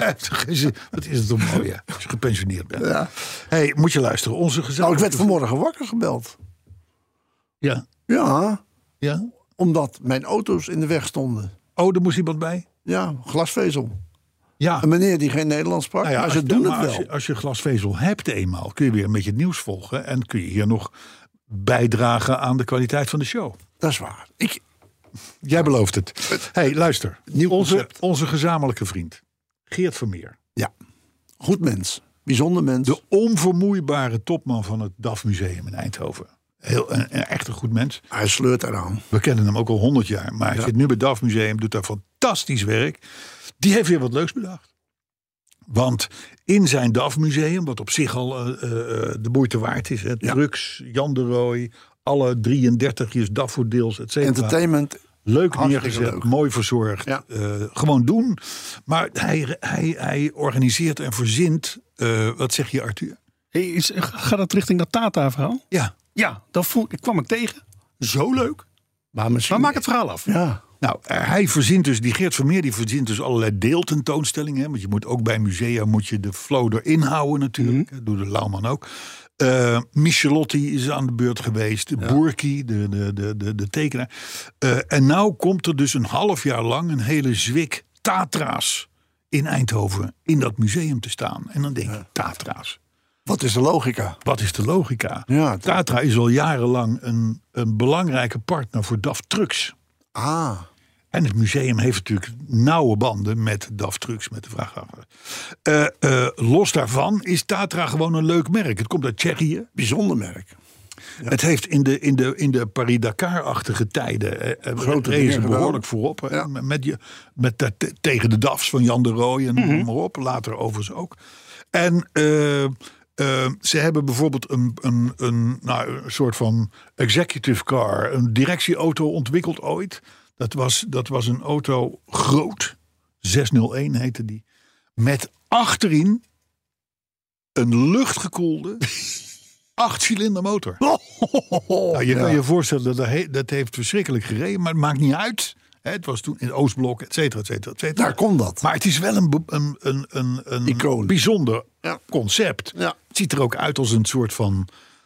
wat is het toch mooi, hè, als je gepensioneerd bent. Ja. Hey, moet je luisteren. Onze Nou, gezamenlijke... ik werd vanmorgen wakker gebeld. Ja. Ja, Ja. omdat mijn auto's in de weg stonden. Oh, er moest iemand bij? Ja, glasvezel. Ja. Een meneer die geen Nederlands sprak, Nou ja, maar als ze je- doen maar het als wel. je, als je glasvezel hebt eenmaal, kun je weer een beetje het nieuws volgen. En kun je hier nog bijdragen aan de kwaliteit van de show. Dat is waar. Ik, Jij belooft het. Hey, luister. Nieuw Onze, concept. onze gezamenlijke vriend, Geert Vermeer. ja, goed mens. Bijzonder mens. De onvermoeibare topman van het D A F Museum in Eindhoven. Heel, een, een echt een goed mens. Hij sleurt eraan. We kennen hem ook al honderd jaar. Maar hij Ja. zit nu bij het D A F Museum, doet daar fantastisch werk. Die heeft weer wat leuks bedacht. Want in zijn D A F Museum, wat op zich al uh, uh, de moeite waard is. Hè, Ja. Drugs, Jan de Rooij, alle drieëndertigjes, daffodils, et cetera. Entertainment. Leuk Hartstikke neergezet, leuk. mooi verzorgd. Ja. Uh, gewoon doen. Maar hij, hij, hij organiseert en verzint, uh, wat zeg je Arthur? Hey, is, gaat het richting dat Tata-verhaal? Ja. Ja, dat voel, ik kwam ik tegen. Zo leuk. Maar misschien. Maar maak het verhaal af. Ja. Nou, hij verzint dus, die Geert Vermeer, die verzint dus allerlei deeltentoonstellingen. Hè? Want je moet ook bij musea moet je de flow erin houden natuurlijk. Dat doet de Lauwman ook. Uh, Michelotti is aan de beurt geweest. Ja. Boerki, de, de, de, de, de tekenaar. Uh, en nou komt er dus een half jaar lang een hele zwik Tatra's in Eindhoven in dat museum te staan. En dan denk je, Tatra's. Wat is de logica? Wat is de logica? Ja, Tatra is al jarenlang een, een belangrijke partner voor D A F Trucks. Ah. En het museum heeft natuurlijk nauwe banden met D A F Trucks, met de vrachtwagen. Uh, uh, los daarvan is Tatra gewoon een leuk merk. Het komt uit Tsjechië. Bijzonder merk. Ja. Het heeft in de, in de, in de Paris-Dakar-achtige tijden uh, grote rezen behoorlijk voorop. Ja. Met je, met de, te, tegen de D A F's van Jan de Rooij en mm-hmm. noem maar op. Later overigens ook. En uh, uh, ze hebben bijvoorbeeld een, een, een, nou, een soort van executive car, een directieauto ontwikkeld ooit. Dat was, dat was een auto groot. zeshonderdéén heette die. Met achterin een luchtgekoelde acht-cilinder motor. Nou, je kan je voorstellen, dat, he, dat heeft verschrikkelijk gereden. Maar het maakt niet uit. Hè, het was toen in Oostblok, et cetera, et cetera, et cetera. Daar kon dat. Maar het is wel een, een, een, een, een bijzonder ja. concept. Ja. Het ziet er ook uit als een soort van...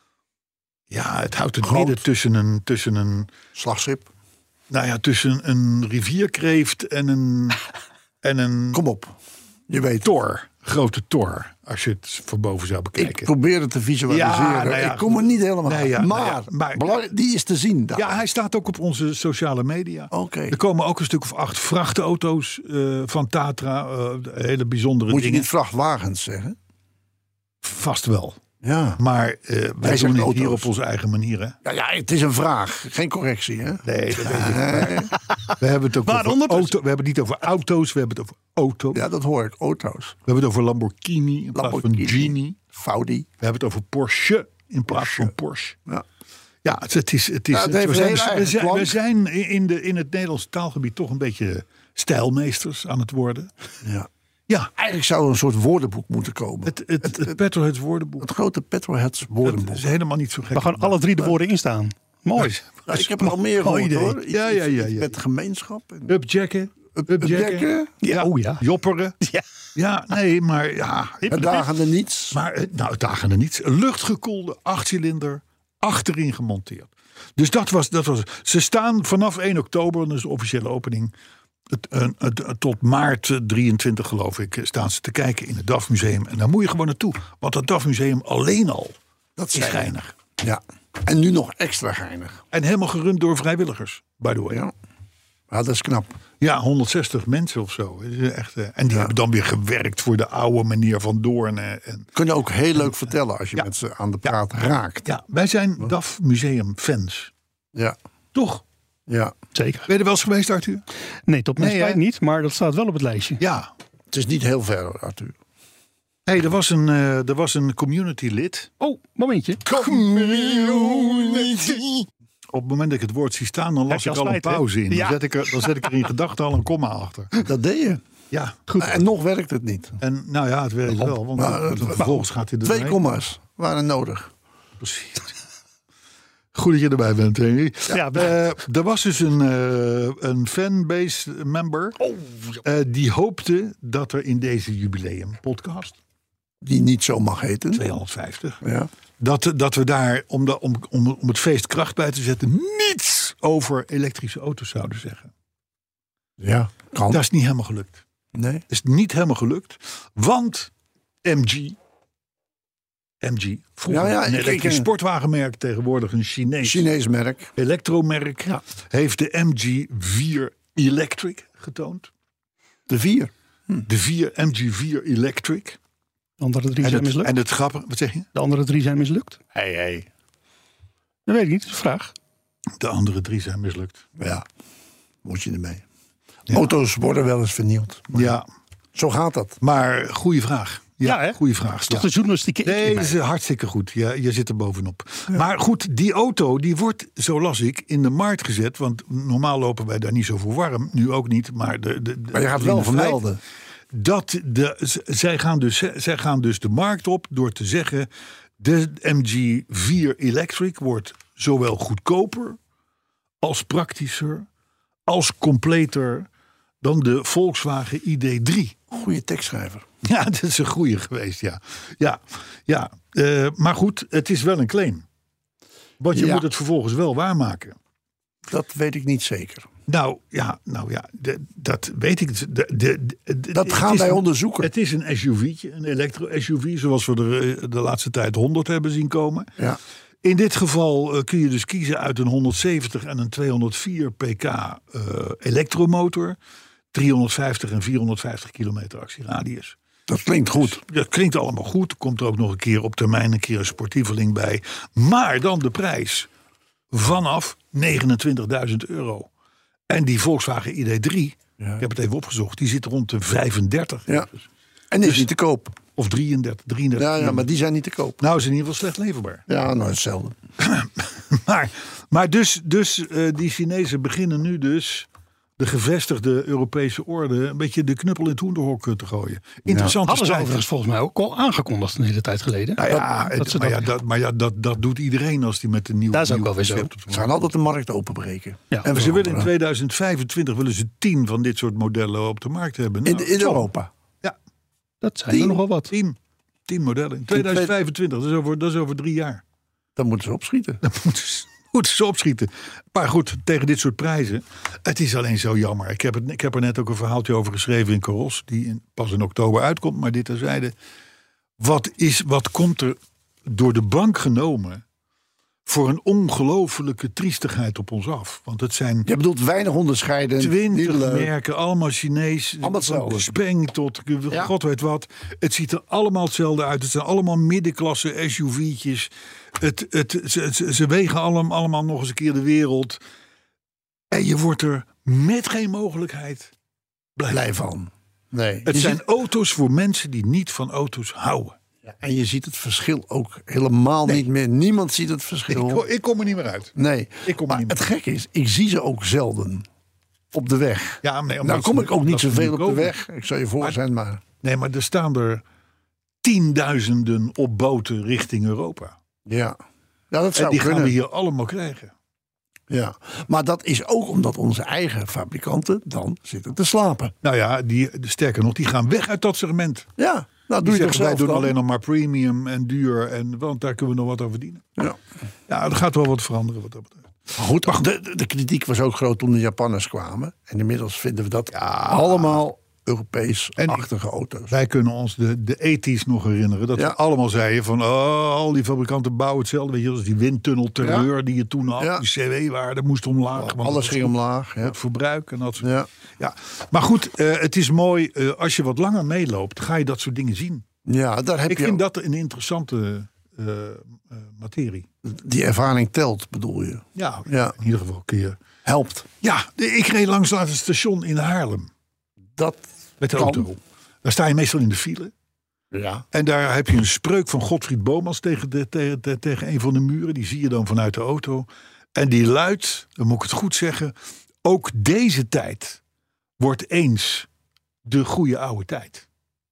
Ja, het houdt het midden tussen een... Tussen een slagschip. Nou ja, tussen een rivierkreeft en een... en een Kom op, je weet. Tor, grote tor. Als je het van boven zou bekijken. Ik probeer het te visualiseren. Ja, nou ja, ik kom er niet helemaal nee, ja, maar, nou ja, maar belang, die is te zien daar. Ja, hij staat ook op onze sociale media. Okay. Er komen ook een stuk of acht vrachtauto's uh, van Tatra. Uh, hele bijzondere Moet dingen. Moet je niet vrachtwagens zeggen? Vast wel. Ja. Maar uh, wij doen het hier op onze eigen manier. Hè? Ja, ja, het is een vraag. Geen correctie. Hè? Nee, dat weet ik. We hebben het ook over auto. We hebben het niet over auto's. We hebben het over auto's. Ja, dat hoor ik. Auto's. We hebben het over Lamborghini in plaats Lamborghini, van Genie. Audi. We hebben het over Porsche in plaats Porsche. van Porsche. Ja. Ja, het is. Het is ja, het het, we, zijn, we, zijn, we zijn in, de, in het Nederlandse taalgebied toch een beetje stijlmeesters aan het worden. Ja. Ja. Eigenlijk zou er een soort woordenboek moeten komen. Het, het, het, het Petrolheads woordenboek. Het grote Petrolheads woordenboek. Het is helemaal niet zo gek. We gaan alle drie de woorden instaan. Mooi. Ja, ik heb er al meer gehoord hoor. Ja, ja, ja, ja. Met gemeenschap. En... Upjacken. Upjacken. Ja, oh ja. Jopperen. Ja. Ja, nee, maar ja. Het dagende niets. Maar nou, het dagende niets. Een luchtgekoelde achtcilinder achterin gemonteerd. Dus dat was, dat was. Ze staan vanaf één oktober, dat is de officiële opening. Het, het, het, het, tot maart drieëntwintig geloof ik staan ze te kijken in het D A F Museum. En daar moet je gewoon naartoe. Want het D A F Museum alleen al, dat is geinig. Ja, en nu nog extra geinig. En helemaal gerund door vrijwilligers, by the way. Ja, ja dat is knap. Ja, honderdzestig mensen of zo. Echt, en die ja. hebben dan weer gewerkt voor de oude meneer Van Doorn. En, kun je ook heel leuk vertellen als je ja. met ze aan de praat ja. raakt. Ja, wij zijn D A F Museum fans. Ja. Toch? Ja, zeker. Ben je er wel eens geweest, Arthur? Nee, tot mijn nee, spijt niet, maar dat staat wel op het lijstje. Ja. Het is niet heel ver, Arthur. Hé, hey, er was een, uh, er was een community lid. Oh, momentje. Community. Op het moment dat ik het woord zie staan, dan las ik al spijt, een pauze hè? in. Dan, ja. zet ik er, dan zet ik er in gedachten al een komma achter. Dat deed je. Ja. Goed. En nog werkt het niet. En nou ja, het werkt wel. Want maar, het, vervolgens gaat hij er Twee komma's waren nodig. Precies. Goed dat je erbij bent, Henry. Ja, uh, er was dus een, uh, een fanbase member. Oh, ja. uh, die hoopte dat er in deze jubileumpodcast, die niet zo mag heten, tweehonderdvijftig, ja. dat, dat we daar, om, de, om, om, om het feest kracht bij te zetten, niets over elektrische auto's zouden zeggen. Ja, kan. Dat is niet helemaal gelukt. Nee. Dat is niet helemaal gelukt, want M G... M G, vroeger ja, ja, een elektrisch sportwagenmerk, tegenwoordig een Chinees, Chinees merk. elektromerk, ja. heeft de M G vier Electric getoond. De vier? Hm. De vier M G vier Electric. De andere drie en zijn het, mislukt. En het grappige, wat zeg je? De andere drie zijn mislukt. Hey, hey. Dat weet ik niet, dat is een vraag. De andere drie zijn mislukt. Ja, moet je ermee. Ja. Auto's worden wel eens vernield. Ja. Zo gaat dat. Maar goede vraag. Ja, ja goede vraag. Toch ja. de journalistieke. Nee, dat is hartstikke goed. Ja, je zit er bovenop. Ja. Maar goed, die auto die wordt, zo las ik, in de markt gezet. Want normaal lopen wij daar niet zo voor warm. Nu ook niet. Maar, de, de, maar je gaat wel vermelden. Dat de, zij, gaan dus, zij gaan dus de markt op door te zeggen, de M G vier Electric wordt zowel goedkoper als praktischer als completer dan de Volkswagen I D drie. Goeie tekstschrijver. Ja, dat is een goeie geweest, ja. ja, ja. Uh, maar goed, het is wel een claim. Want je ja. moet het vervolgens wel waarmaken. Dat weet ik niet zeker. Nou ja, nou ja de, dat weet ik. De, de, de, dat gaan wij een, onderzoeken. Het is een S U V'tje, een elektro-S U V, zoals we er de laatste tijd honderd hebben zien komen. Ja. In dit geval uh, kun je dus kiezen uit een honderdzeventig en een tweehonderdvier pk uh, elektromotor. driehonderdvijftig en vierhonderdvijftig kilometer actieradius. Dat klinkt goed. Dat klinkt allemaal goed. Er komt er ook nog een keer op termijn een keer een sportieveling bij. Maar dan de prijs vanaf negenentwintigduizend euro. En die Volkswagen I D drie, ja. ik heb het even opgezocht, die zit rond de vijfendertig. Ja. En die is niet te koop. Of drieëndertig, drieëndertig. Ja, ja, maar die zijn niet te koop. Nou, is in ieder geval slecht leverbaar. Ja, nou hetzelfde. maar maar dus, dus uh, die Chinezen beginnen nu dus de gevestigde Europese orde een beetje de knuppel in het hoenderhok te gooien. Interessant. Hadden ze overigens volgens mij ook al aangekondigd een hele tijd geleden. Nou ja, dat, dat maar, ja, dat, maar ja, dat, dat doet iedereen als die met een nieuw. Dat is ook wel weer zo. Ze gaan altijd de markt openbreken. Ja, en ze willen in tweeduizend vijfentwintig willen ze tien van dit soort modellen op de markt hebben. Nou, in in Europa. Ja, dat zijn er nogal wat. Tien, tien modellen in tweeduizend vijfentwintig. Dat is over, dat is over drie jaar. Dan moeten ze opschieten. Dan moeten ze. Moeten ze opschieten. Maar goed, tegen dit soort prijzen. Het is alleen zo jammer. Ik heb, het, ik heb er net ook een verhaaltje over geschreven in Caros. Die in, pas in oktober uitkomt. Maar dit terzijde. Wat, is, wat komt er door de bank genomen voor een ongelofelijke triestigheid op ons af? Want het zijn... Je bedoelt weinig onderscheiden. Twintig merken, allemaal Chinees. Allemaal hetzelfde. Speng tot ja. god weet wat. Het ziet er allemaal hetzelfde uit. Het zijn allemaal middenklasse S U V'tjes. Het, het, ze, ze, ze wegen allemaal, allemaal nog eens een keer de wereld. En je wordt er met geen mogelijkheid blij, blij van. Nee. Het je zijn ziet... auto's voor mensen die niet van auto's houden. Ja, en je ziet het verschil ook helemaal nee. niet meer. Niemand ziet het verschil. Ik, ik kom er niet meer uit. Nee, ik kom maar niet meer het gekke is, ik zie ze ook zelden op de weg. Ja, nee, nou kom ik ook niet zoveel op de weg. Ik zal je voor maar, zijn, maar... Nee, maar er staan er tienduizenden op boten richting Europa. Ja, ja dat zou en die kunnen. gaan we hier allemaal krijgen. Ja, maar dat is ook omdat onze eigen fabrikanten dan zitten te slapen. Nou ja, die, sterker nog, die gaan weg uit dat segment. Ja, nou doe je toch zelf wij doen dan? alleen nog maar premium en duur, en, want daar kunnen we nog wat aan verdienen. Ja, ja er gaat wel wat veranderen wat dat betreft. Goed, maar de, de, de kritiek was ook groot toen de Japanners kwamen. En inmiddels vinden we dat ja. allemaal Europees-achtige auto's. Wij kunnen ons de, de ethisch nog herinneren. Dat ja. we allemaal zeiden van oh, al die fabrikanten bouwen hetzelfde. Weet je, dat is die windtunnelterreur ja. die je toen had. Ja. Die C W-waarde moest omlaag. Oh, alles ging omlaag. Ja. Het verbruik en dat soort ja. ja. Maar goed, uh, het is mooi. Uh, als je wat langer meeloopt, ga je dat soort dingen zien. Ja, daar heb Ik je vind ook... dat een interessante uh, uh, materie. Die ervaring telt, bedoel je? Ja, ja. in ieder geval kun je... Helpt. Ja, ik reed langs het station in Haarlem. Dat met de kan. auto. Daar sta je meestal in de file. Ja. En daar heb je een spreuk van Godfried Bomans tegen, de, tegen, de, tegen een van de muren. Die zie je dan vanuit de auto. En die luidt, dan moet ik het goed zeggen... ook deze tijd wordt eens de goede oude tijd.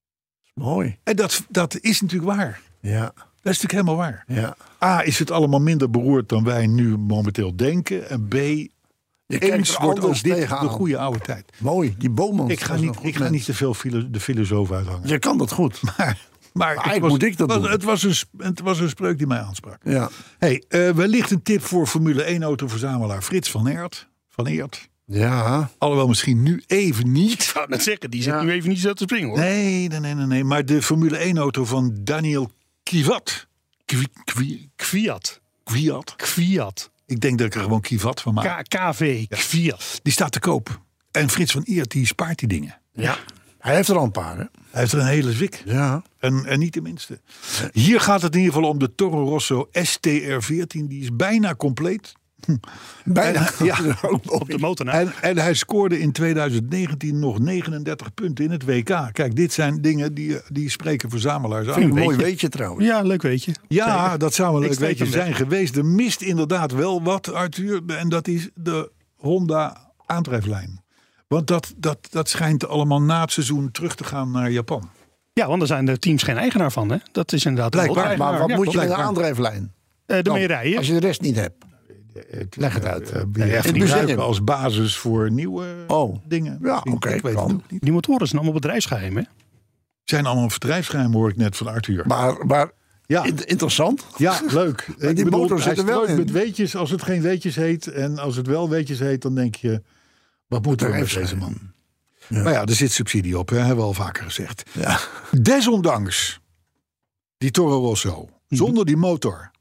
Mooi. En dat, dat is natuurlijk waar. Ja. Dat is natuurlijk helemaal waar. Ja. A, is het allemaal minder beroerd dan wij nu momenteel denken. En B... Je eens wordt ook dit tegenaan. de goede oude tijd. Mooi, die Bomans. Ik ga niet, ik ga niet te veel filo- de filosoof uithangen. Je kan dat goed. Maar, maar, maar het was, moet ik dat was, doen. Het was, een, het was een spreuk die mij aansprak. Ja. Hey, uh, wellicht een tip voor Formule één autoverzamelaar Frits van Eert. Van Eert. Ja. Alhoewel misschien nu even niet. Ik zou net zeggen, die zit ja. nu even niet zo te springen hoor. Nee, nee, nee, nee, nee. Maar de Formule één auto van Daniel Kvyat. Kvi, kvi, Kvyat. Kvyat. Kvyat. Ik denk dat ik er gewoon Kvyat van maak. K V, Kvyat. Die staat te koop. En Frits van Eert die spaart die dingen. Ja. Hij heeft er al een paar, hè? Hij heeft er een hele zwik. Ja. En, en niet de minste. Hier gaat het in ieder geval om de Toro Rosso S T R veertien. Die is bijna compleet. Bijna. En, ja, op de motor. Nou. En, en hij scoorde in tweeduizend negentien nog negenendertig punten in het W K. Kijk, dit zijn dingen die, die spreken verzamelaars aan. Vind ik een mooi weetje trouwens. Ja, leuk weetje. Ja, Zeker. dat zou een Ik leuk steek weetje hem zijn weg. geweest. Er mist inderdaad wel wat, Arthur. En dat is de Honda aandrijflijn. Want dat, dat, dat schijnt allemaal na het seizoen terug te gaan naar Japan. Ja, want daar zijn de teams geen eigenaar van. Hè? Dat is inderdaad een Blijkbaar, eigenaar. Maar wat Ja, moet je met een blijkbaar. aandrijflijn? Uh, de Dan, meerrijen. als je de rest niet hebt. Leg het uit. Uh, In ja, het gebruiken museum. als basis voor nieuwe Oh. dingen. Ja, Misschien. oké, Ik weet kan. het ook niet. Die motoren zijn allemaal bedrijfsgeheim. Hè? Zijn allemaal bedrijfsgeheim, hoor ik net van Arthur. Maar, maar Ja. in- interessant. Ja, leuk. Ik die bedoel, motor hij zit er wel strooit in. met weetjes als het geen weetjes heet. En als het wel weetjes heet, dan denk je... Wat moet er met deze Bedrijfsgeheim. man? Ja. Maar ja, er zit subsidie op, hè, hebben we al vaker gezegd. Ja. Desondanks die Toro Rosso, zonder die motor...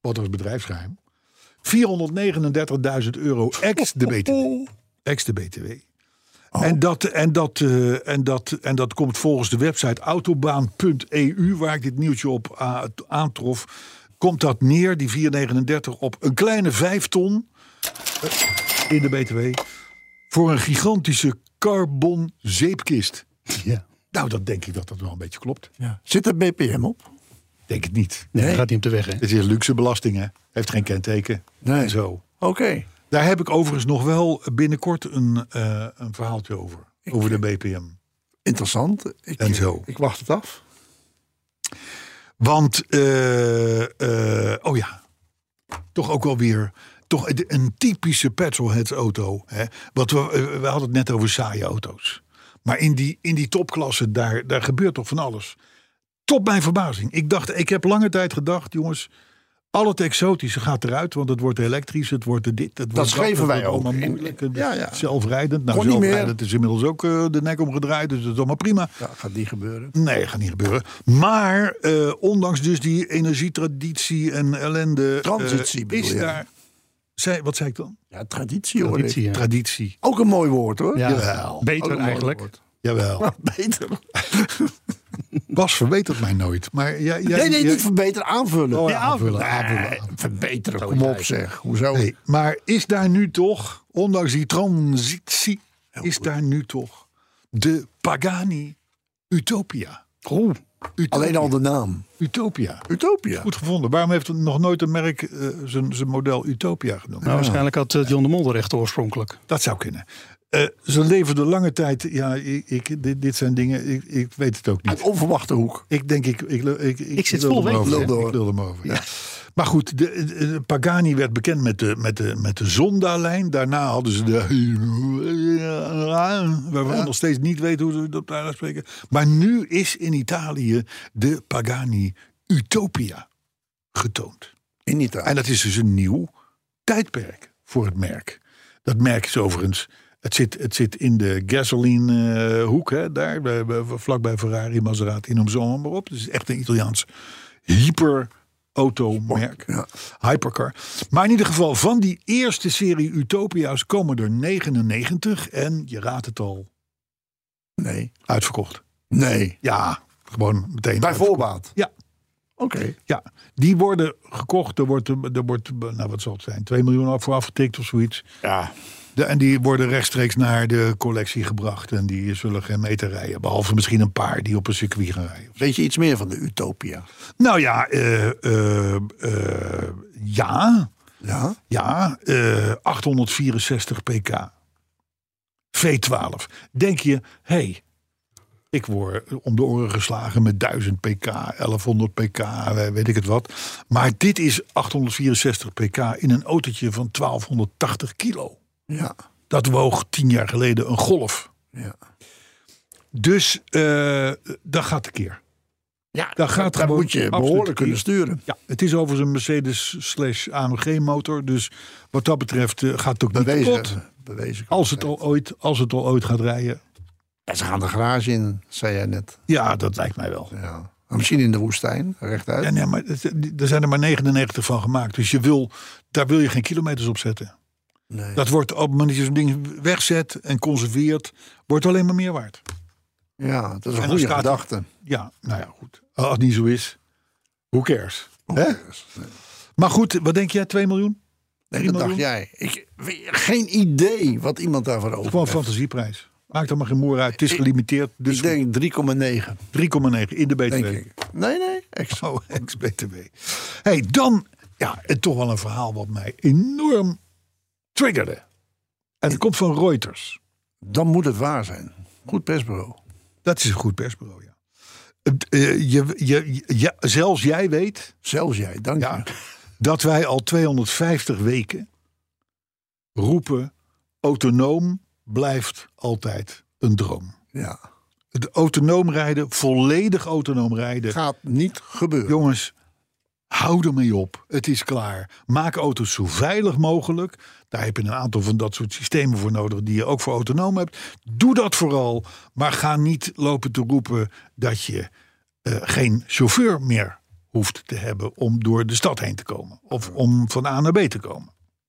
wat als bedrijfsgeheim, vierhonderdnegenendertigduizend euro ex de B T W. Ex de B T W. Oh. En, dat, en, dat, uh, en, dat, en dat komt volgens de website autobaan punt e u, waar ik dit nieuwtje op uh, aantrof, komt dat neer, die vierhonderdnegenendertig, op een kleine vijf ton uh, in de B T W voor een gigantische carbon zeepkist. Ja. Nou, dan denk ik dat dat wel een beetje klopt. Ja. Zit er B P M op? Denk het niet. Nee, nee. Gaat niet op de weg, hè? Het is luxe belasting, hè? Heeft geen kenteken. Nee. En zo. Oké. Okay. Daar heb ik overigens nog wel binnenkort een, uh, een verhaaltje over. Ik, over de B P M. Interessant. Ik, en zo. Ik wacht het af. Want, uh, uh, oh ja, toch ook wel weer, toch een typische petrolheads auto. Hè? Want we, we hadden het net over saaie auto's. Maar in die, in die topklasse, daar, daar gebeurt toch van alles. Tot mijn verbazing. Ik dacht, ik heb lange tijd gedacht, jongens, al het exotische gaat eruit, want het wordt elektrisch, het wordt dit, het dat wordt schreven wij ook. Moeilijk, ja, ja. Zelfrijdend. Nou, Kon zelfrijdend is inmiddels ook uh, de nek omgedraaid, dus dat is allemaal prima. Ja, gaat niet gebeuren. Nee, gaat niet gebeuren. Maar uh, ondanks dus die energietraditie en ellende, transitie uh, is daar. Zei, wat zei ik dan? Ja, traditie hoor. Traditie, ja. Traditie. Ook een mooi woord hoor. Ja, Jawel. Beter eigenlijk. Woord. Jawel. Beter. Bas verbetert mij nooit. Maar jij, jij, nee, nee, jij... niet verbeteren, aanvullen. Oh, ja, aanvullen, nee, aanvullen, aanvullen. Verbeteren, kom op zeg. Hoezo? Nee, maar is daar nu toch, ondanks die transitie, Heel is goed. daar nu toch de Pagani Utopia? Oh, Utopia. Alleen al de naam. Utopia. Utopia. Goed gevonden. Waarom heeft het nog nooit een merk uh, zijn model Utopia genoemd? Nou, waarschijnlijk had uh, John de Mol de rechten oorspronkelijk. Dat zou kunnen. Uh, ze leverden lange tijd. Ja, ik, ik, dit, dit zijn dingen. Ik, ik weet het ook niet. Uit onverwachte hoek. Ik denk, ik, ik, ik, ik, ik zit vol weten. Ik wilde hem over. Ja. Ja. Maar goed, de, de Pagani werd bekend met de, met de, met de Zonda-lijn. Daarna hadden ze de. Waar we ja. nog steeds niet weten hoe ze dat uitspreken. Maar nu is in Italië de Pagani Utopia getoond. In Italië. En dat is dus een nieuw tijdperk voor het merk. Dat merk is overigens. Het zit, het zit in de gasoline uh, hoek, hè, daar, bij, bij, vlakbij Ferrari, Maserati, noem ze allemaal maar op. Het is echt een Italiaans hyper-automerk. Ja. Hypercar. Maar in ieder geval, van die eerste serie Utopia's komen er negenennegentig. En je raadt het al. Nee. Uitverkocht. Nee. Ja, gewoon meteen. Bij voorbaat? Ja. Oké. Okay. Ja, die worden gekocht. Er wordt, er wordt, nou wat zal het zijn, twee miljoen voor afgetikt of zoiets. Ja. De, en die worden rechtstreeks naar de collectie gebracht. En die zullen geen meter rijden. Behalve misschien een paar die op een circuit gaan rijden. Weet je iets meer van de Utopia? Nou ja, uh, uh, uh, ja. Ja? Ja, uh, achthonderdvierenzestig pk. V twaalf. Denk je, hé, hey, ik word om de oren geslagen met duizend pk, elfhonderd pk, weet ik het wat. Maar dit is achthonderdvierenzestig pk in een autootje van twaalfhonderdtachtig kilo. Ja. Dat woog tien jaar geleden een Golf. Ja. Dus uh, dat gaat tekeer. Ja, dat gaat daar moet je behoorlijk kunnen sturen. Ja, het is overigens een Mercedes slash A M G motor. Dus wat dat betreft uh, gaat het ook bewezen, niet kapot. Bewezen als, het al ooit, als het al ooit gaat rijden. Ja, ze gaan de garage in, zei jij net. Ja, dat lijkt mij wel. Ja. Misschien in de woestijn, rechtuit. Ja, nee, maar er zijn er maar negenennegentig van gemaakt. Dus je wil, daar wil je geen kilometers op zetten. Nee. Dat wordt op het moment dat je zo'n ding wegzet en conserveert, wordt alleen maar meer waard. Ja, dat is een goede gedachte. Ja, nou ja, goed. Als het niet zo is, who cares? Who cares? Nee. Maar goed, wat denk jij, twee miljoen? Nee, dat miljoen? Dacht jij. Ik, geen idee wat iemand daarvoor over heeft. Gewoon fantasieprijs. Maakt er maar geen moer uit. Het is ik, gelimiteerd. Dus ik denk drie komma negen. drie komma negen in de B T W. Denk ik. Nee, nee. Ex. Oh, ex-B T W. Hey, dan, ja, en toch wel een verhaal wat mij enorm triggerde. En het komt van Reuters. Dan moet het waar zijn. Goed persbureau. Dat is een goed persbureau, ja. Uh, je, je, je, zelfs jij weet... Zelfs jij, dank je. Ja, dat wij al tweehonderdvijftig weken roepen... autonoom blijft altijd een droom. Ja. Het autonoom rijden, volledig autonoom rijden... gaat niet gebeuren. Jongens, hou ermee op. Het is klaar. Maak auto's zo veilig mogelijk. Daar heb je een aantal van dat soort systemen voor nodig... die je ook voor autonoom hebt. Doe dat vooral. Maar ga niet lopen te roepen dat je uh, geen chauffeur meer hoeft te hebben om door de stad heen te komen. Of om van A naar B te komen.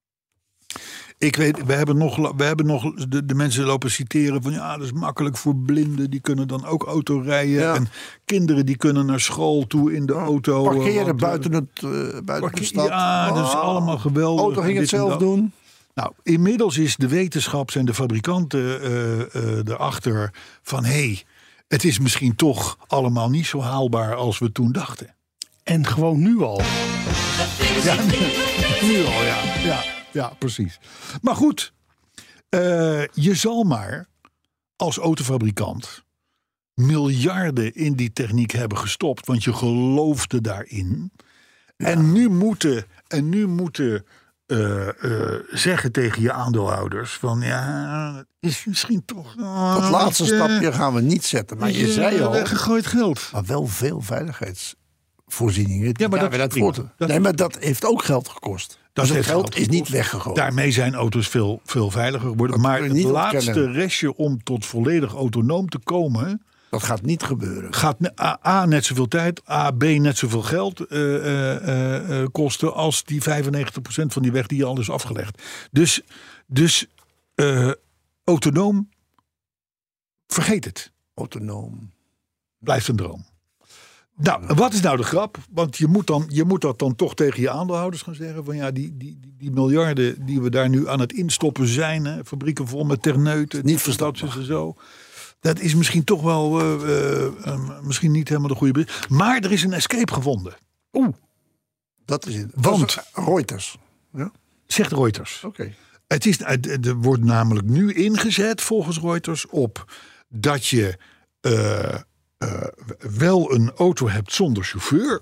Ik weet, we hebben nog, we hebben nog de, de mensen lopen citeren van ja, dat is makkelijk voor blinden. Die kunnen dan ook auto rijden. Ja. En kinderen die kunnen naar school toe in de auto. Parkeren want, buiten, het, uh, buiten parkeer, de stad. Ja, dat is oh, allemaal geweldig. Auto ging het zelf doen. Nou, inmiddels is de wetenschap en de fabrikanten uh, uh, erachter van hé, hey, het is misschien toch allemaal niet zo haalbaar als we toen dachten. En gewoon nu al. Ja, nu al, ja. ja. Ja, precies. Maar goed, uh, je zal maar als autofabrikant miljarden in die techniek hebben gestopt, want je geloofde daarin. Ja. En nu moeten, en nu moeten uh, uh, zeggen tegen je aandeelhouders van ja, het is misschien toch... Uh, dat laatste uh, stapje gaan we niet zetten. Maar je, je zei al... weggegooid geld. Maar wel veel veiligheidsvoorzieningen. Ja, maar, dat, dat, dat, nee, maar dat heeft ook geld gekost. Dat dus het geld, geld is niet weggegooid. Daarmee zijn auto's veel, veel veiliger geworden. Dat maar het laatste ontkennen. restje om tot volledig autonoom te komen... Dat gaat niet gebeuren. Gaat A, A net zoveel tijd, A, B net zoveel geld uh, uh, uh, kosten... als die vijfennegentig procent van die weg die al is afgelegd. Dus, dus uh, autonoom, vergeet het. Autonoom. Blijft een droom. Nou, wat is nou de grap? Want je moet, dan, je moet dat dan toch tegen je aandeelhouders gaan zeggen. Van ja, die, die, die, die miljarden die we daar nu aan het instoppen zijn. Hè, fabrieken vol met terneuten. Niet verstandig. En zo. Dat is misschien toch wel uh, uh, uh, misschien niet helemaal de goede. Maar er is een escape gevonden. Oeh. Dat is het. Want dat is Reuters. Ja? Zegt Reuters. Oké. Okay. Het is, er wordt namelijk nu ingezet volgens Reuters op dat je... Uh, Uh, wel een auto hebt zonder chauffeur,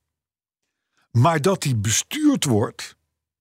maar dat die bestuurd wordt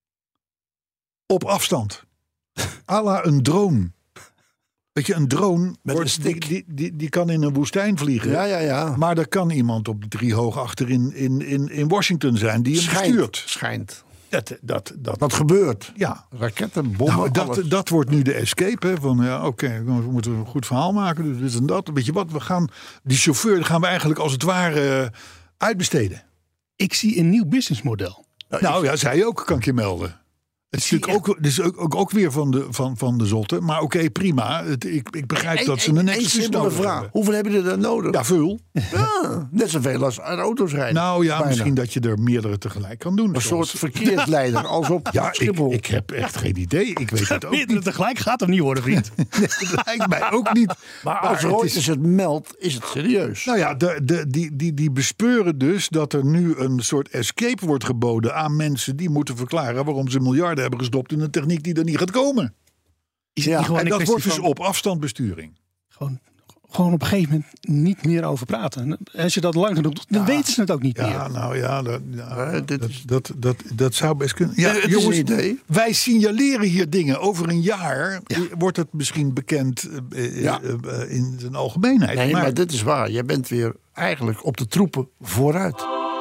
op afstand. À la een drone. Weet je, een drone met wordt, een stick. Die, die, die kan in een woestijn vliegen. Ja, ja, ja. Maar er kan iemand op de drie hoog achter in, in, in, in Washington zijn die hem schijnt, bestuurt. Schijnt. Dat, dat, dat, Wat gebeurt? Ja. Raketten, bommen, nou, dat, dat wordt nu de escape. Hè, van ja, oké, okay, we moeten een goed verhaal maken. Dus dit en dat. Weet je wat? We gaan die chauffeur gaan we eigenlijk als het ware uh, uitbesteden. Ik zie een nieuw businessmodel. Nou, nou ja, zij ook, kan ik je melden. Het is natuurlijk ook, dus ook, ook, ook weer van de, van, van de zotte. Maar oké, okay, prima. Het, ik, ik begrijp en, dat ze een extra nodig vraag. hebben. Hoeveel hebben er dan nodig? Ja, veel. Ja, net zoveel als aan auto's rijden. Nou ja, bijna. Misschien dat je er meerdere tegelijk kan doen. Een zoals. soort verkeersleider als op ja, Schiphol. Ik, ik heb echt geen idee. Ik weet het ook meerdere niet. tegelijk gaat hem niet worden, vriend. Nee, dat lijkt mij ook niet. Maar, maar als Reuters het, het meldt, is het serieus. Nou ja, de, de, die, die, die bespeuren dus dat er nu een soort escape wordt geboden aan mensen die moeten verklaren waarom ze miljarden hebben gestopt in een techniek die er niet gaat komen. Is het ja, en dat wordt dus van... op afstandbesturing. Gewoon, gewoon op een gegeven moment niet meer over praten. Als je dat lang genoeg doet, dan ja, weten ze het ook niet ja, meer. Ja, nou ja, dat, ja, ja, dat, dat, dat, dat, dat zou best kunnen. Ja, het jongens, is een idee. Wij signaleren hier dingen. Over een jaar ja. wordt het misschien bekend uh, ja. uh, in zijn algemeenheid. Nee, maar, maar dit is waar. Je bent weer eigenlijk op de troepen vooruit.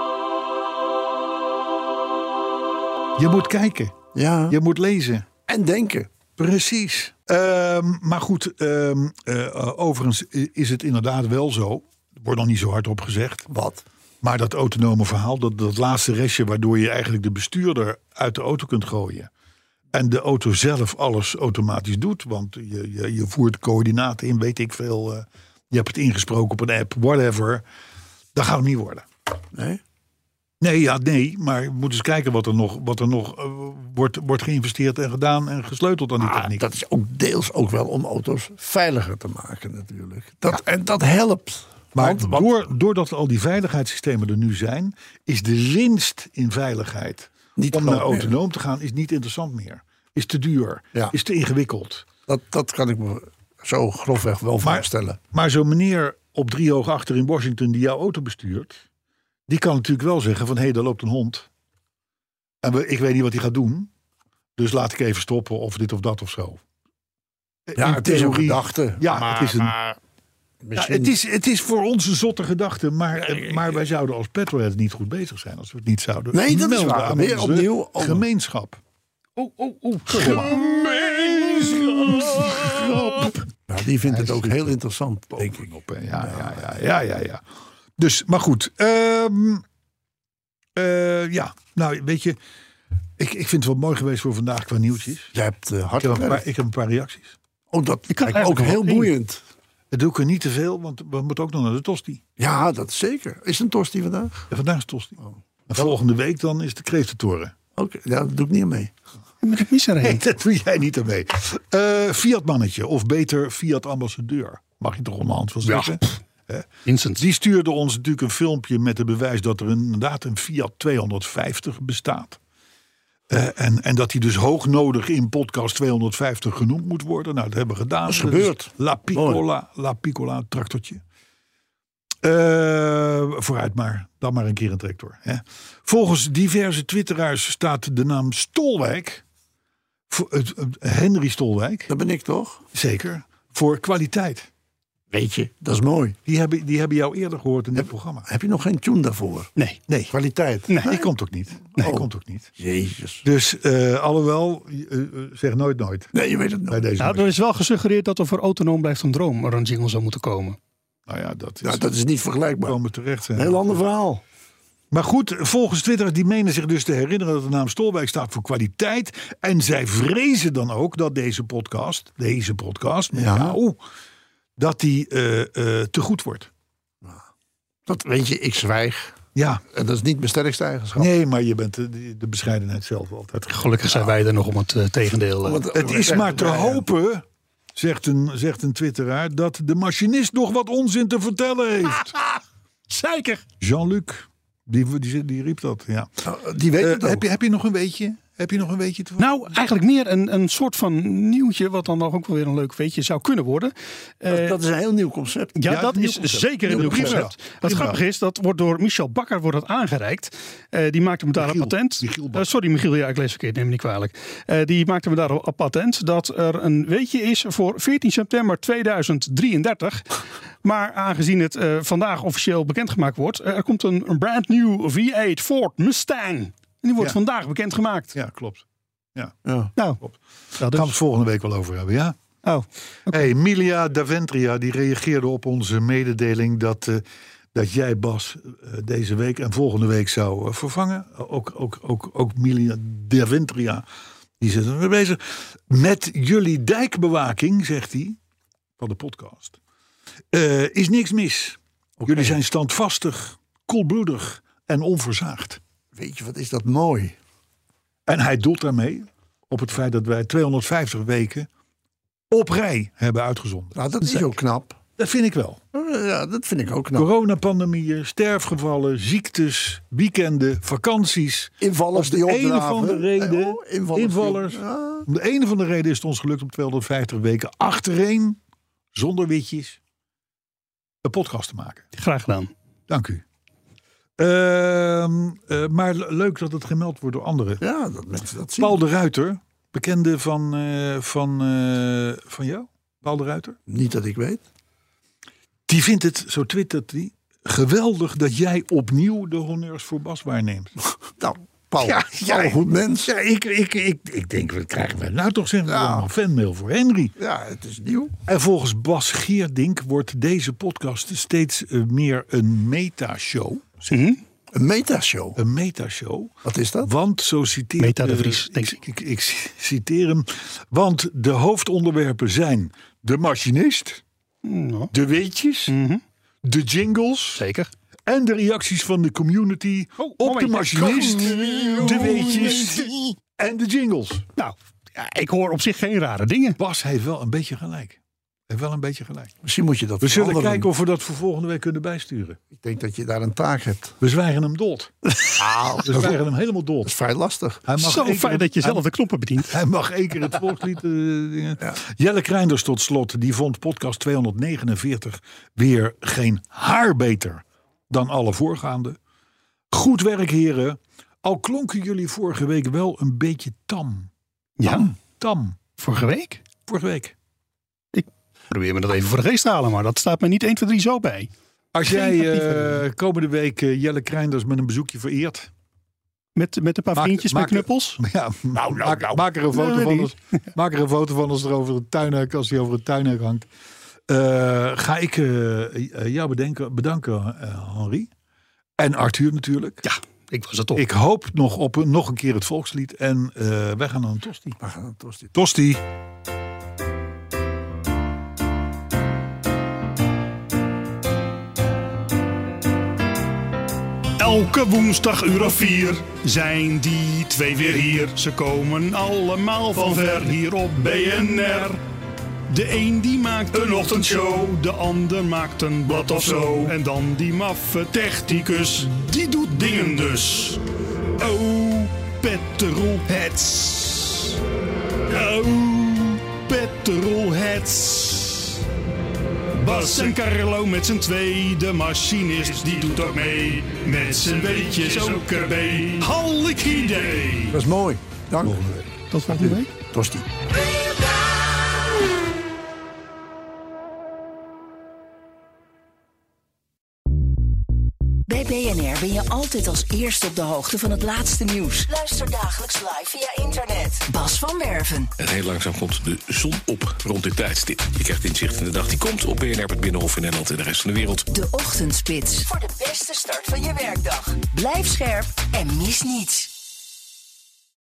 Je moet kijken. Ja. Je moet lezen. En denken. Precies. Um, maar goed, um, uh, overigens is het inderdaad wel zo. Er wordt nog niet zo hard op gezegd. Wat? Maar dat autonome verhaal, dat, dat laatste restje waardoor je eigenlijk de bestuurder uit de auto kunt gooien. En de auto zelf alles automatisch doet. Want je, je, je voert coördinaten in, weet ik veel. Uh, je hebt het ingesproken op een app, whatever. Dat gaat het niet worden. Nee? Nee, ja, nee, maar we moeten eens kijken wat er nog, wat er nog uh, wordt, wordt geïnvesteerd en gedaan en gesleuteld aan die ah, techniek. Dat is ook deels ook wel om auto's veiliger te maken natuurlijk. Dat, ja. En dat helpt. Maar want, want, door, doordat al die veiligheidssystemen er nu zijn, is de winst in veiligheid niet om naar autonoom meer te gaan, is niet interessant meer. Is te duur, ja. is te ingewikkeld. Dat, dat kan ik me zo grofweg wel maar, voorstellen. Maar zo'n meneer op drie hoog achter in Washington die jouw auto bestuurt, die kan natuurlijk wel zeggen van hé, hey, daar loopt een hond. En we, ik weet niet wat hij gaat doen. Dus laat ik even stoppen of dit of dat of zo. Ja, in het theorie, is een gedachte. Ja, maar, het is een... Maar, misschien... ja, het, is, het is voor ons een zotte gedachte. Maar, ja, maar wij zouden als petrolheads niet goed bezig zijn als we het niet zouden nee, dat melden is waar. aan Weer onze opnieuw. Oh. Gemeenschap. Oh, oh, oh. Gemeenschap. Nou, die vindt het ook heel interessant. Denk ik op. Ja, ja, ja, ja, ja, ja. Dus, maar goed. Um, Uh, ja, nou weet je, ik, ik vind het wel mooi geweest voor vandaag qua nieuwtjes. Jij hebt uh, hard ik, heb een paar, ik heb een paar reacties. Oh, dat ik kan ook heel boeiend. Dat doe ik er niet te veel, want we moeten ook nog naar de tosti. Ja, dat is zeker. Is het een tosti vandaag? Ja, vandaag is tosti. Oh. En volgende week dan is de kreeftentoren. Oké, okay, ja, dat doe ik niet aan mee. Met het mis erheen. Nee, dat doe jij niet aan mee. Uh, Fiat mannetje, of beter Fiat ambassadeur. Mag je toch onderhand van zeggen? Ja. Vincent. Die stuurde ons natuurlijk een filmpje met het bewijs dat er inderdaad een Fiat tweehonderdvijftig bestaat. Uh, en, en dat hij dus hoognodig in podcast tweehonderdvijftig genoemd moet worden. Nou, dat hebben we gedaan. Dat is gebeurd. La Piccola, La Piccola tractortje. Uh, vooruit maar. Dan maar een keer een tractor. Hè. Volgens diverse twitteraars staat de naam Stolwijk. Voor, uh, uh, Henry Stolwijk. Dat ben ik toch? Zeker. Voor kwaliteit. Weet je, dat is mooi. Die hebben, die hebben jou eerder gehoord in heb, dit programma. Heb je nog geen tune daarvoor? Nee. Nee. Kwaliteit? Nee, die komt ook niet. Nee, oh. komt ook niet. Jezus. Dus uh, alhoewel, uh, uh, zeg nooit nooit. Nee, je weet het nooit. Deze nou, er is wel gesuggereerd dat er voor Autonoom Blijft een Droom er een jingle zou moeten komen. Nou ja, dat is, ja, dat is niet vergelijkbaar. Komen terecht zijn. Een heel ander verhaal. Maar goed, volgens Twitter, die menen zich dus te herinneren dat de naam Stolwijk staat voor kwaliteit. En zij vrezen dan ook dat deze podcast, deze podcast, ja. nou, dat die uh, uh, te goed wordt. Dat weet je, ik zwijg. Ja. En dat is niet mijn sterkste eigenschap. Nee, maar je bent de, de bescheidenheid zelf altijd. Gelukkig zijn wij er nog om het uh, tegendeel. Uh, het, het is maar te hopen, zegt een, zegt een twitteraar, dat de machinist nog wat onzin te vertellen heeft. Zeker. Jean-Luc, die, die, die riep dat. Ja. Die weet het uh, heb, je, heb je nog een weetje? Heb je nog een weetje te Nou, eigenlijk meer een, een soort van nieuwtje, wat dan ook wel weer een leuk weetje zou kunnen worden. Dat, uh, dat is een heel nieuw concept. Ja, ja dat is concept. zeker een nieuw concept. concept. Wat grappig is, dat wordt door Michel Bakker wordt dat aangereikt. Uh, die maakte me daar Michiel, een patent. Michiel uh, sorry Michiel, ja, ik lees verkeerd, neem me niet kwalijk. Uh, die maakte me daar een patent dat er een weetje is voor veertien september tweeduizend drieëndertig. Maar aangezien het uh, vandaag officieel bekendgemaakt wordt, uh, er komt een, een brand new V acht Ford Mustang. En die wordt ja. vandaag bekendgemaakt. Ja, klopt. Ja, ja. Nou, klopt. Daar gaan we het volgende week wel over hebben, ja? Oh, okay. Hey, Milia Daventria die reageerde op onze mededeling dat, uh, dat jij Bas uh, deze week en volgende week zou uh, vervangen. Ook, ook, ook, ook Milia Daventria, die zit er mee bezig. Met jullie dijkbewaking, zegt hij, van de podcast, uh, is niks mis. Okay. Jullie zijn standvastig, koelbloedig en onverzaagd. Weet je, wat is dat mooi. En hij doelt daarmee op het feit dat wij tweehonderdvijftig weken op rij hebben uitgezonden. Nou, dat is ook knap. Dat vind ik wel. Ja, dat vind ik ook knap. Coronapandemieën, sterfgevallen, ziektes, weekenden, vakanties. Invallers die opdraven. Een of andere reden, oh, invallers. invallers. Ja. Om de een of andere reden is het ons gelukt om tweehonderdvijftig weken achtereen, zonder witjes, een podcast te maken. Graag gedaan. Dank u. Uh, uh, maar leuk dat het gemeld wordt door anderen. Ja, dat mensen dat zien. Paul de Ruiter, bekende van, uh, van, uh, van jou? Paul de Ruiter? Niet dat ik weet. Die vindt het, zo twittert hij, geweldig dat jij opnieuw de honneurs voor Bas waarneemt. Nou, Paul, ja, ja, een goed mens. Ja, ik, ik, ik, ik denk, wat krijgen we nou toch zeggen? Ja. Een fanmail voor Henry. Ja, het is nieuw. En volgens Bas Geerdink wordt deze podcast steeds uh, meer een metashow. Mm-hmm. Een metashow? Een metashow. Wat is dat? Want, zo citeert... Meta de Vries, uh, denk ik. Ik, ik, ik citeer hem. Want de hoofdonderwerpen zijn de machinist, mm-hmm. de weetjes, mm-hmm. de jingles... Zeker. En de reacties van de community oh, op moment. de machinist, de weetjes en de jingles. Nou, ja, ik hoor op zich geen rare dingen. Bas heeft wel een beetje gelijk. Heeft wel een beetje gelijk. Misschien moet je dat We zullen veranderen. kijken of we dat voor volgende week kunnen bijsturen. Ik denk dat je daar een taak hebt. We zwijgen hem dood. Ah, We zwijgen hem helemaal dood. Dat is vrij lastig. Hij mag Zo fijn dat je zelf hij, de knoppen bedient. Hij mag één keer het volkslied. Uh, dingen. Ja. Jelle Kreinders tot slot. Die vond podcast tweehonderdnegenenveertig weer geen haar beter dan alle voorgaande. Goed werk, heren. Al klonken jullie vorige week wel een beetje tam. Ja? Tam. tam. Vorige week? Vorige week. Ik probeer me dat even voor de geest te halen, maar dat staat me niet één, twee, drie zo bij. Als jij uh, komende week uh, Jelle Kreinders met een bezoekje vereert. Met, met een paar maak, vriendjes maak, met knuppels? Ja, nou, nou, maak, nou. Maak, er een foto nee, van ons, maak er een foto van als er over het tuinhek, als hij over het tuinhek hangt. Uh, ga ik uh, jou bedenken, bedanken, uh, Henri. En Arthur natuurlijk. Ja, Ik was het op. Ik hoop nog op een, nog een keer het volkslied. En uh, wij gaan naar een tosti. We gaan naar een tosti. Tosti. Elke woensdag uur of vier zijn die twee weer hier. Ze komen allemaal van ver hier op B N R. De een die maakt een ochtendshow, de ander maakt een blad of zo. En dan die maffe technicus, die doet dingen dus. Oh, petrolheads. Oh, petrolheads. Bas en Carlo met z'n twee, de machinist die doet ook mee. Met z'n weetjes ook erbij. Hallik idee. Dat is mooi. Dank. Volgende week. Tot volgende week. Tosti. Bij B N R ben je altijd als eerste op de hoogte van het laatste nieuws. Luister dagelijks live via internet. Bas van Werven. En heel langzaam komt de zon op rond dit tijdstip. Je krijgt inzicht in de dag die komt op B N R, het Binnenhof in Nederland en de rest van de wereld. De Ochtendspits. Voor de beste start van je werkdag. Blijf scherp en mis niets.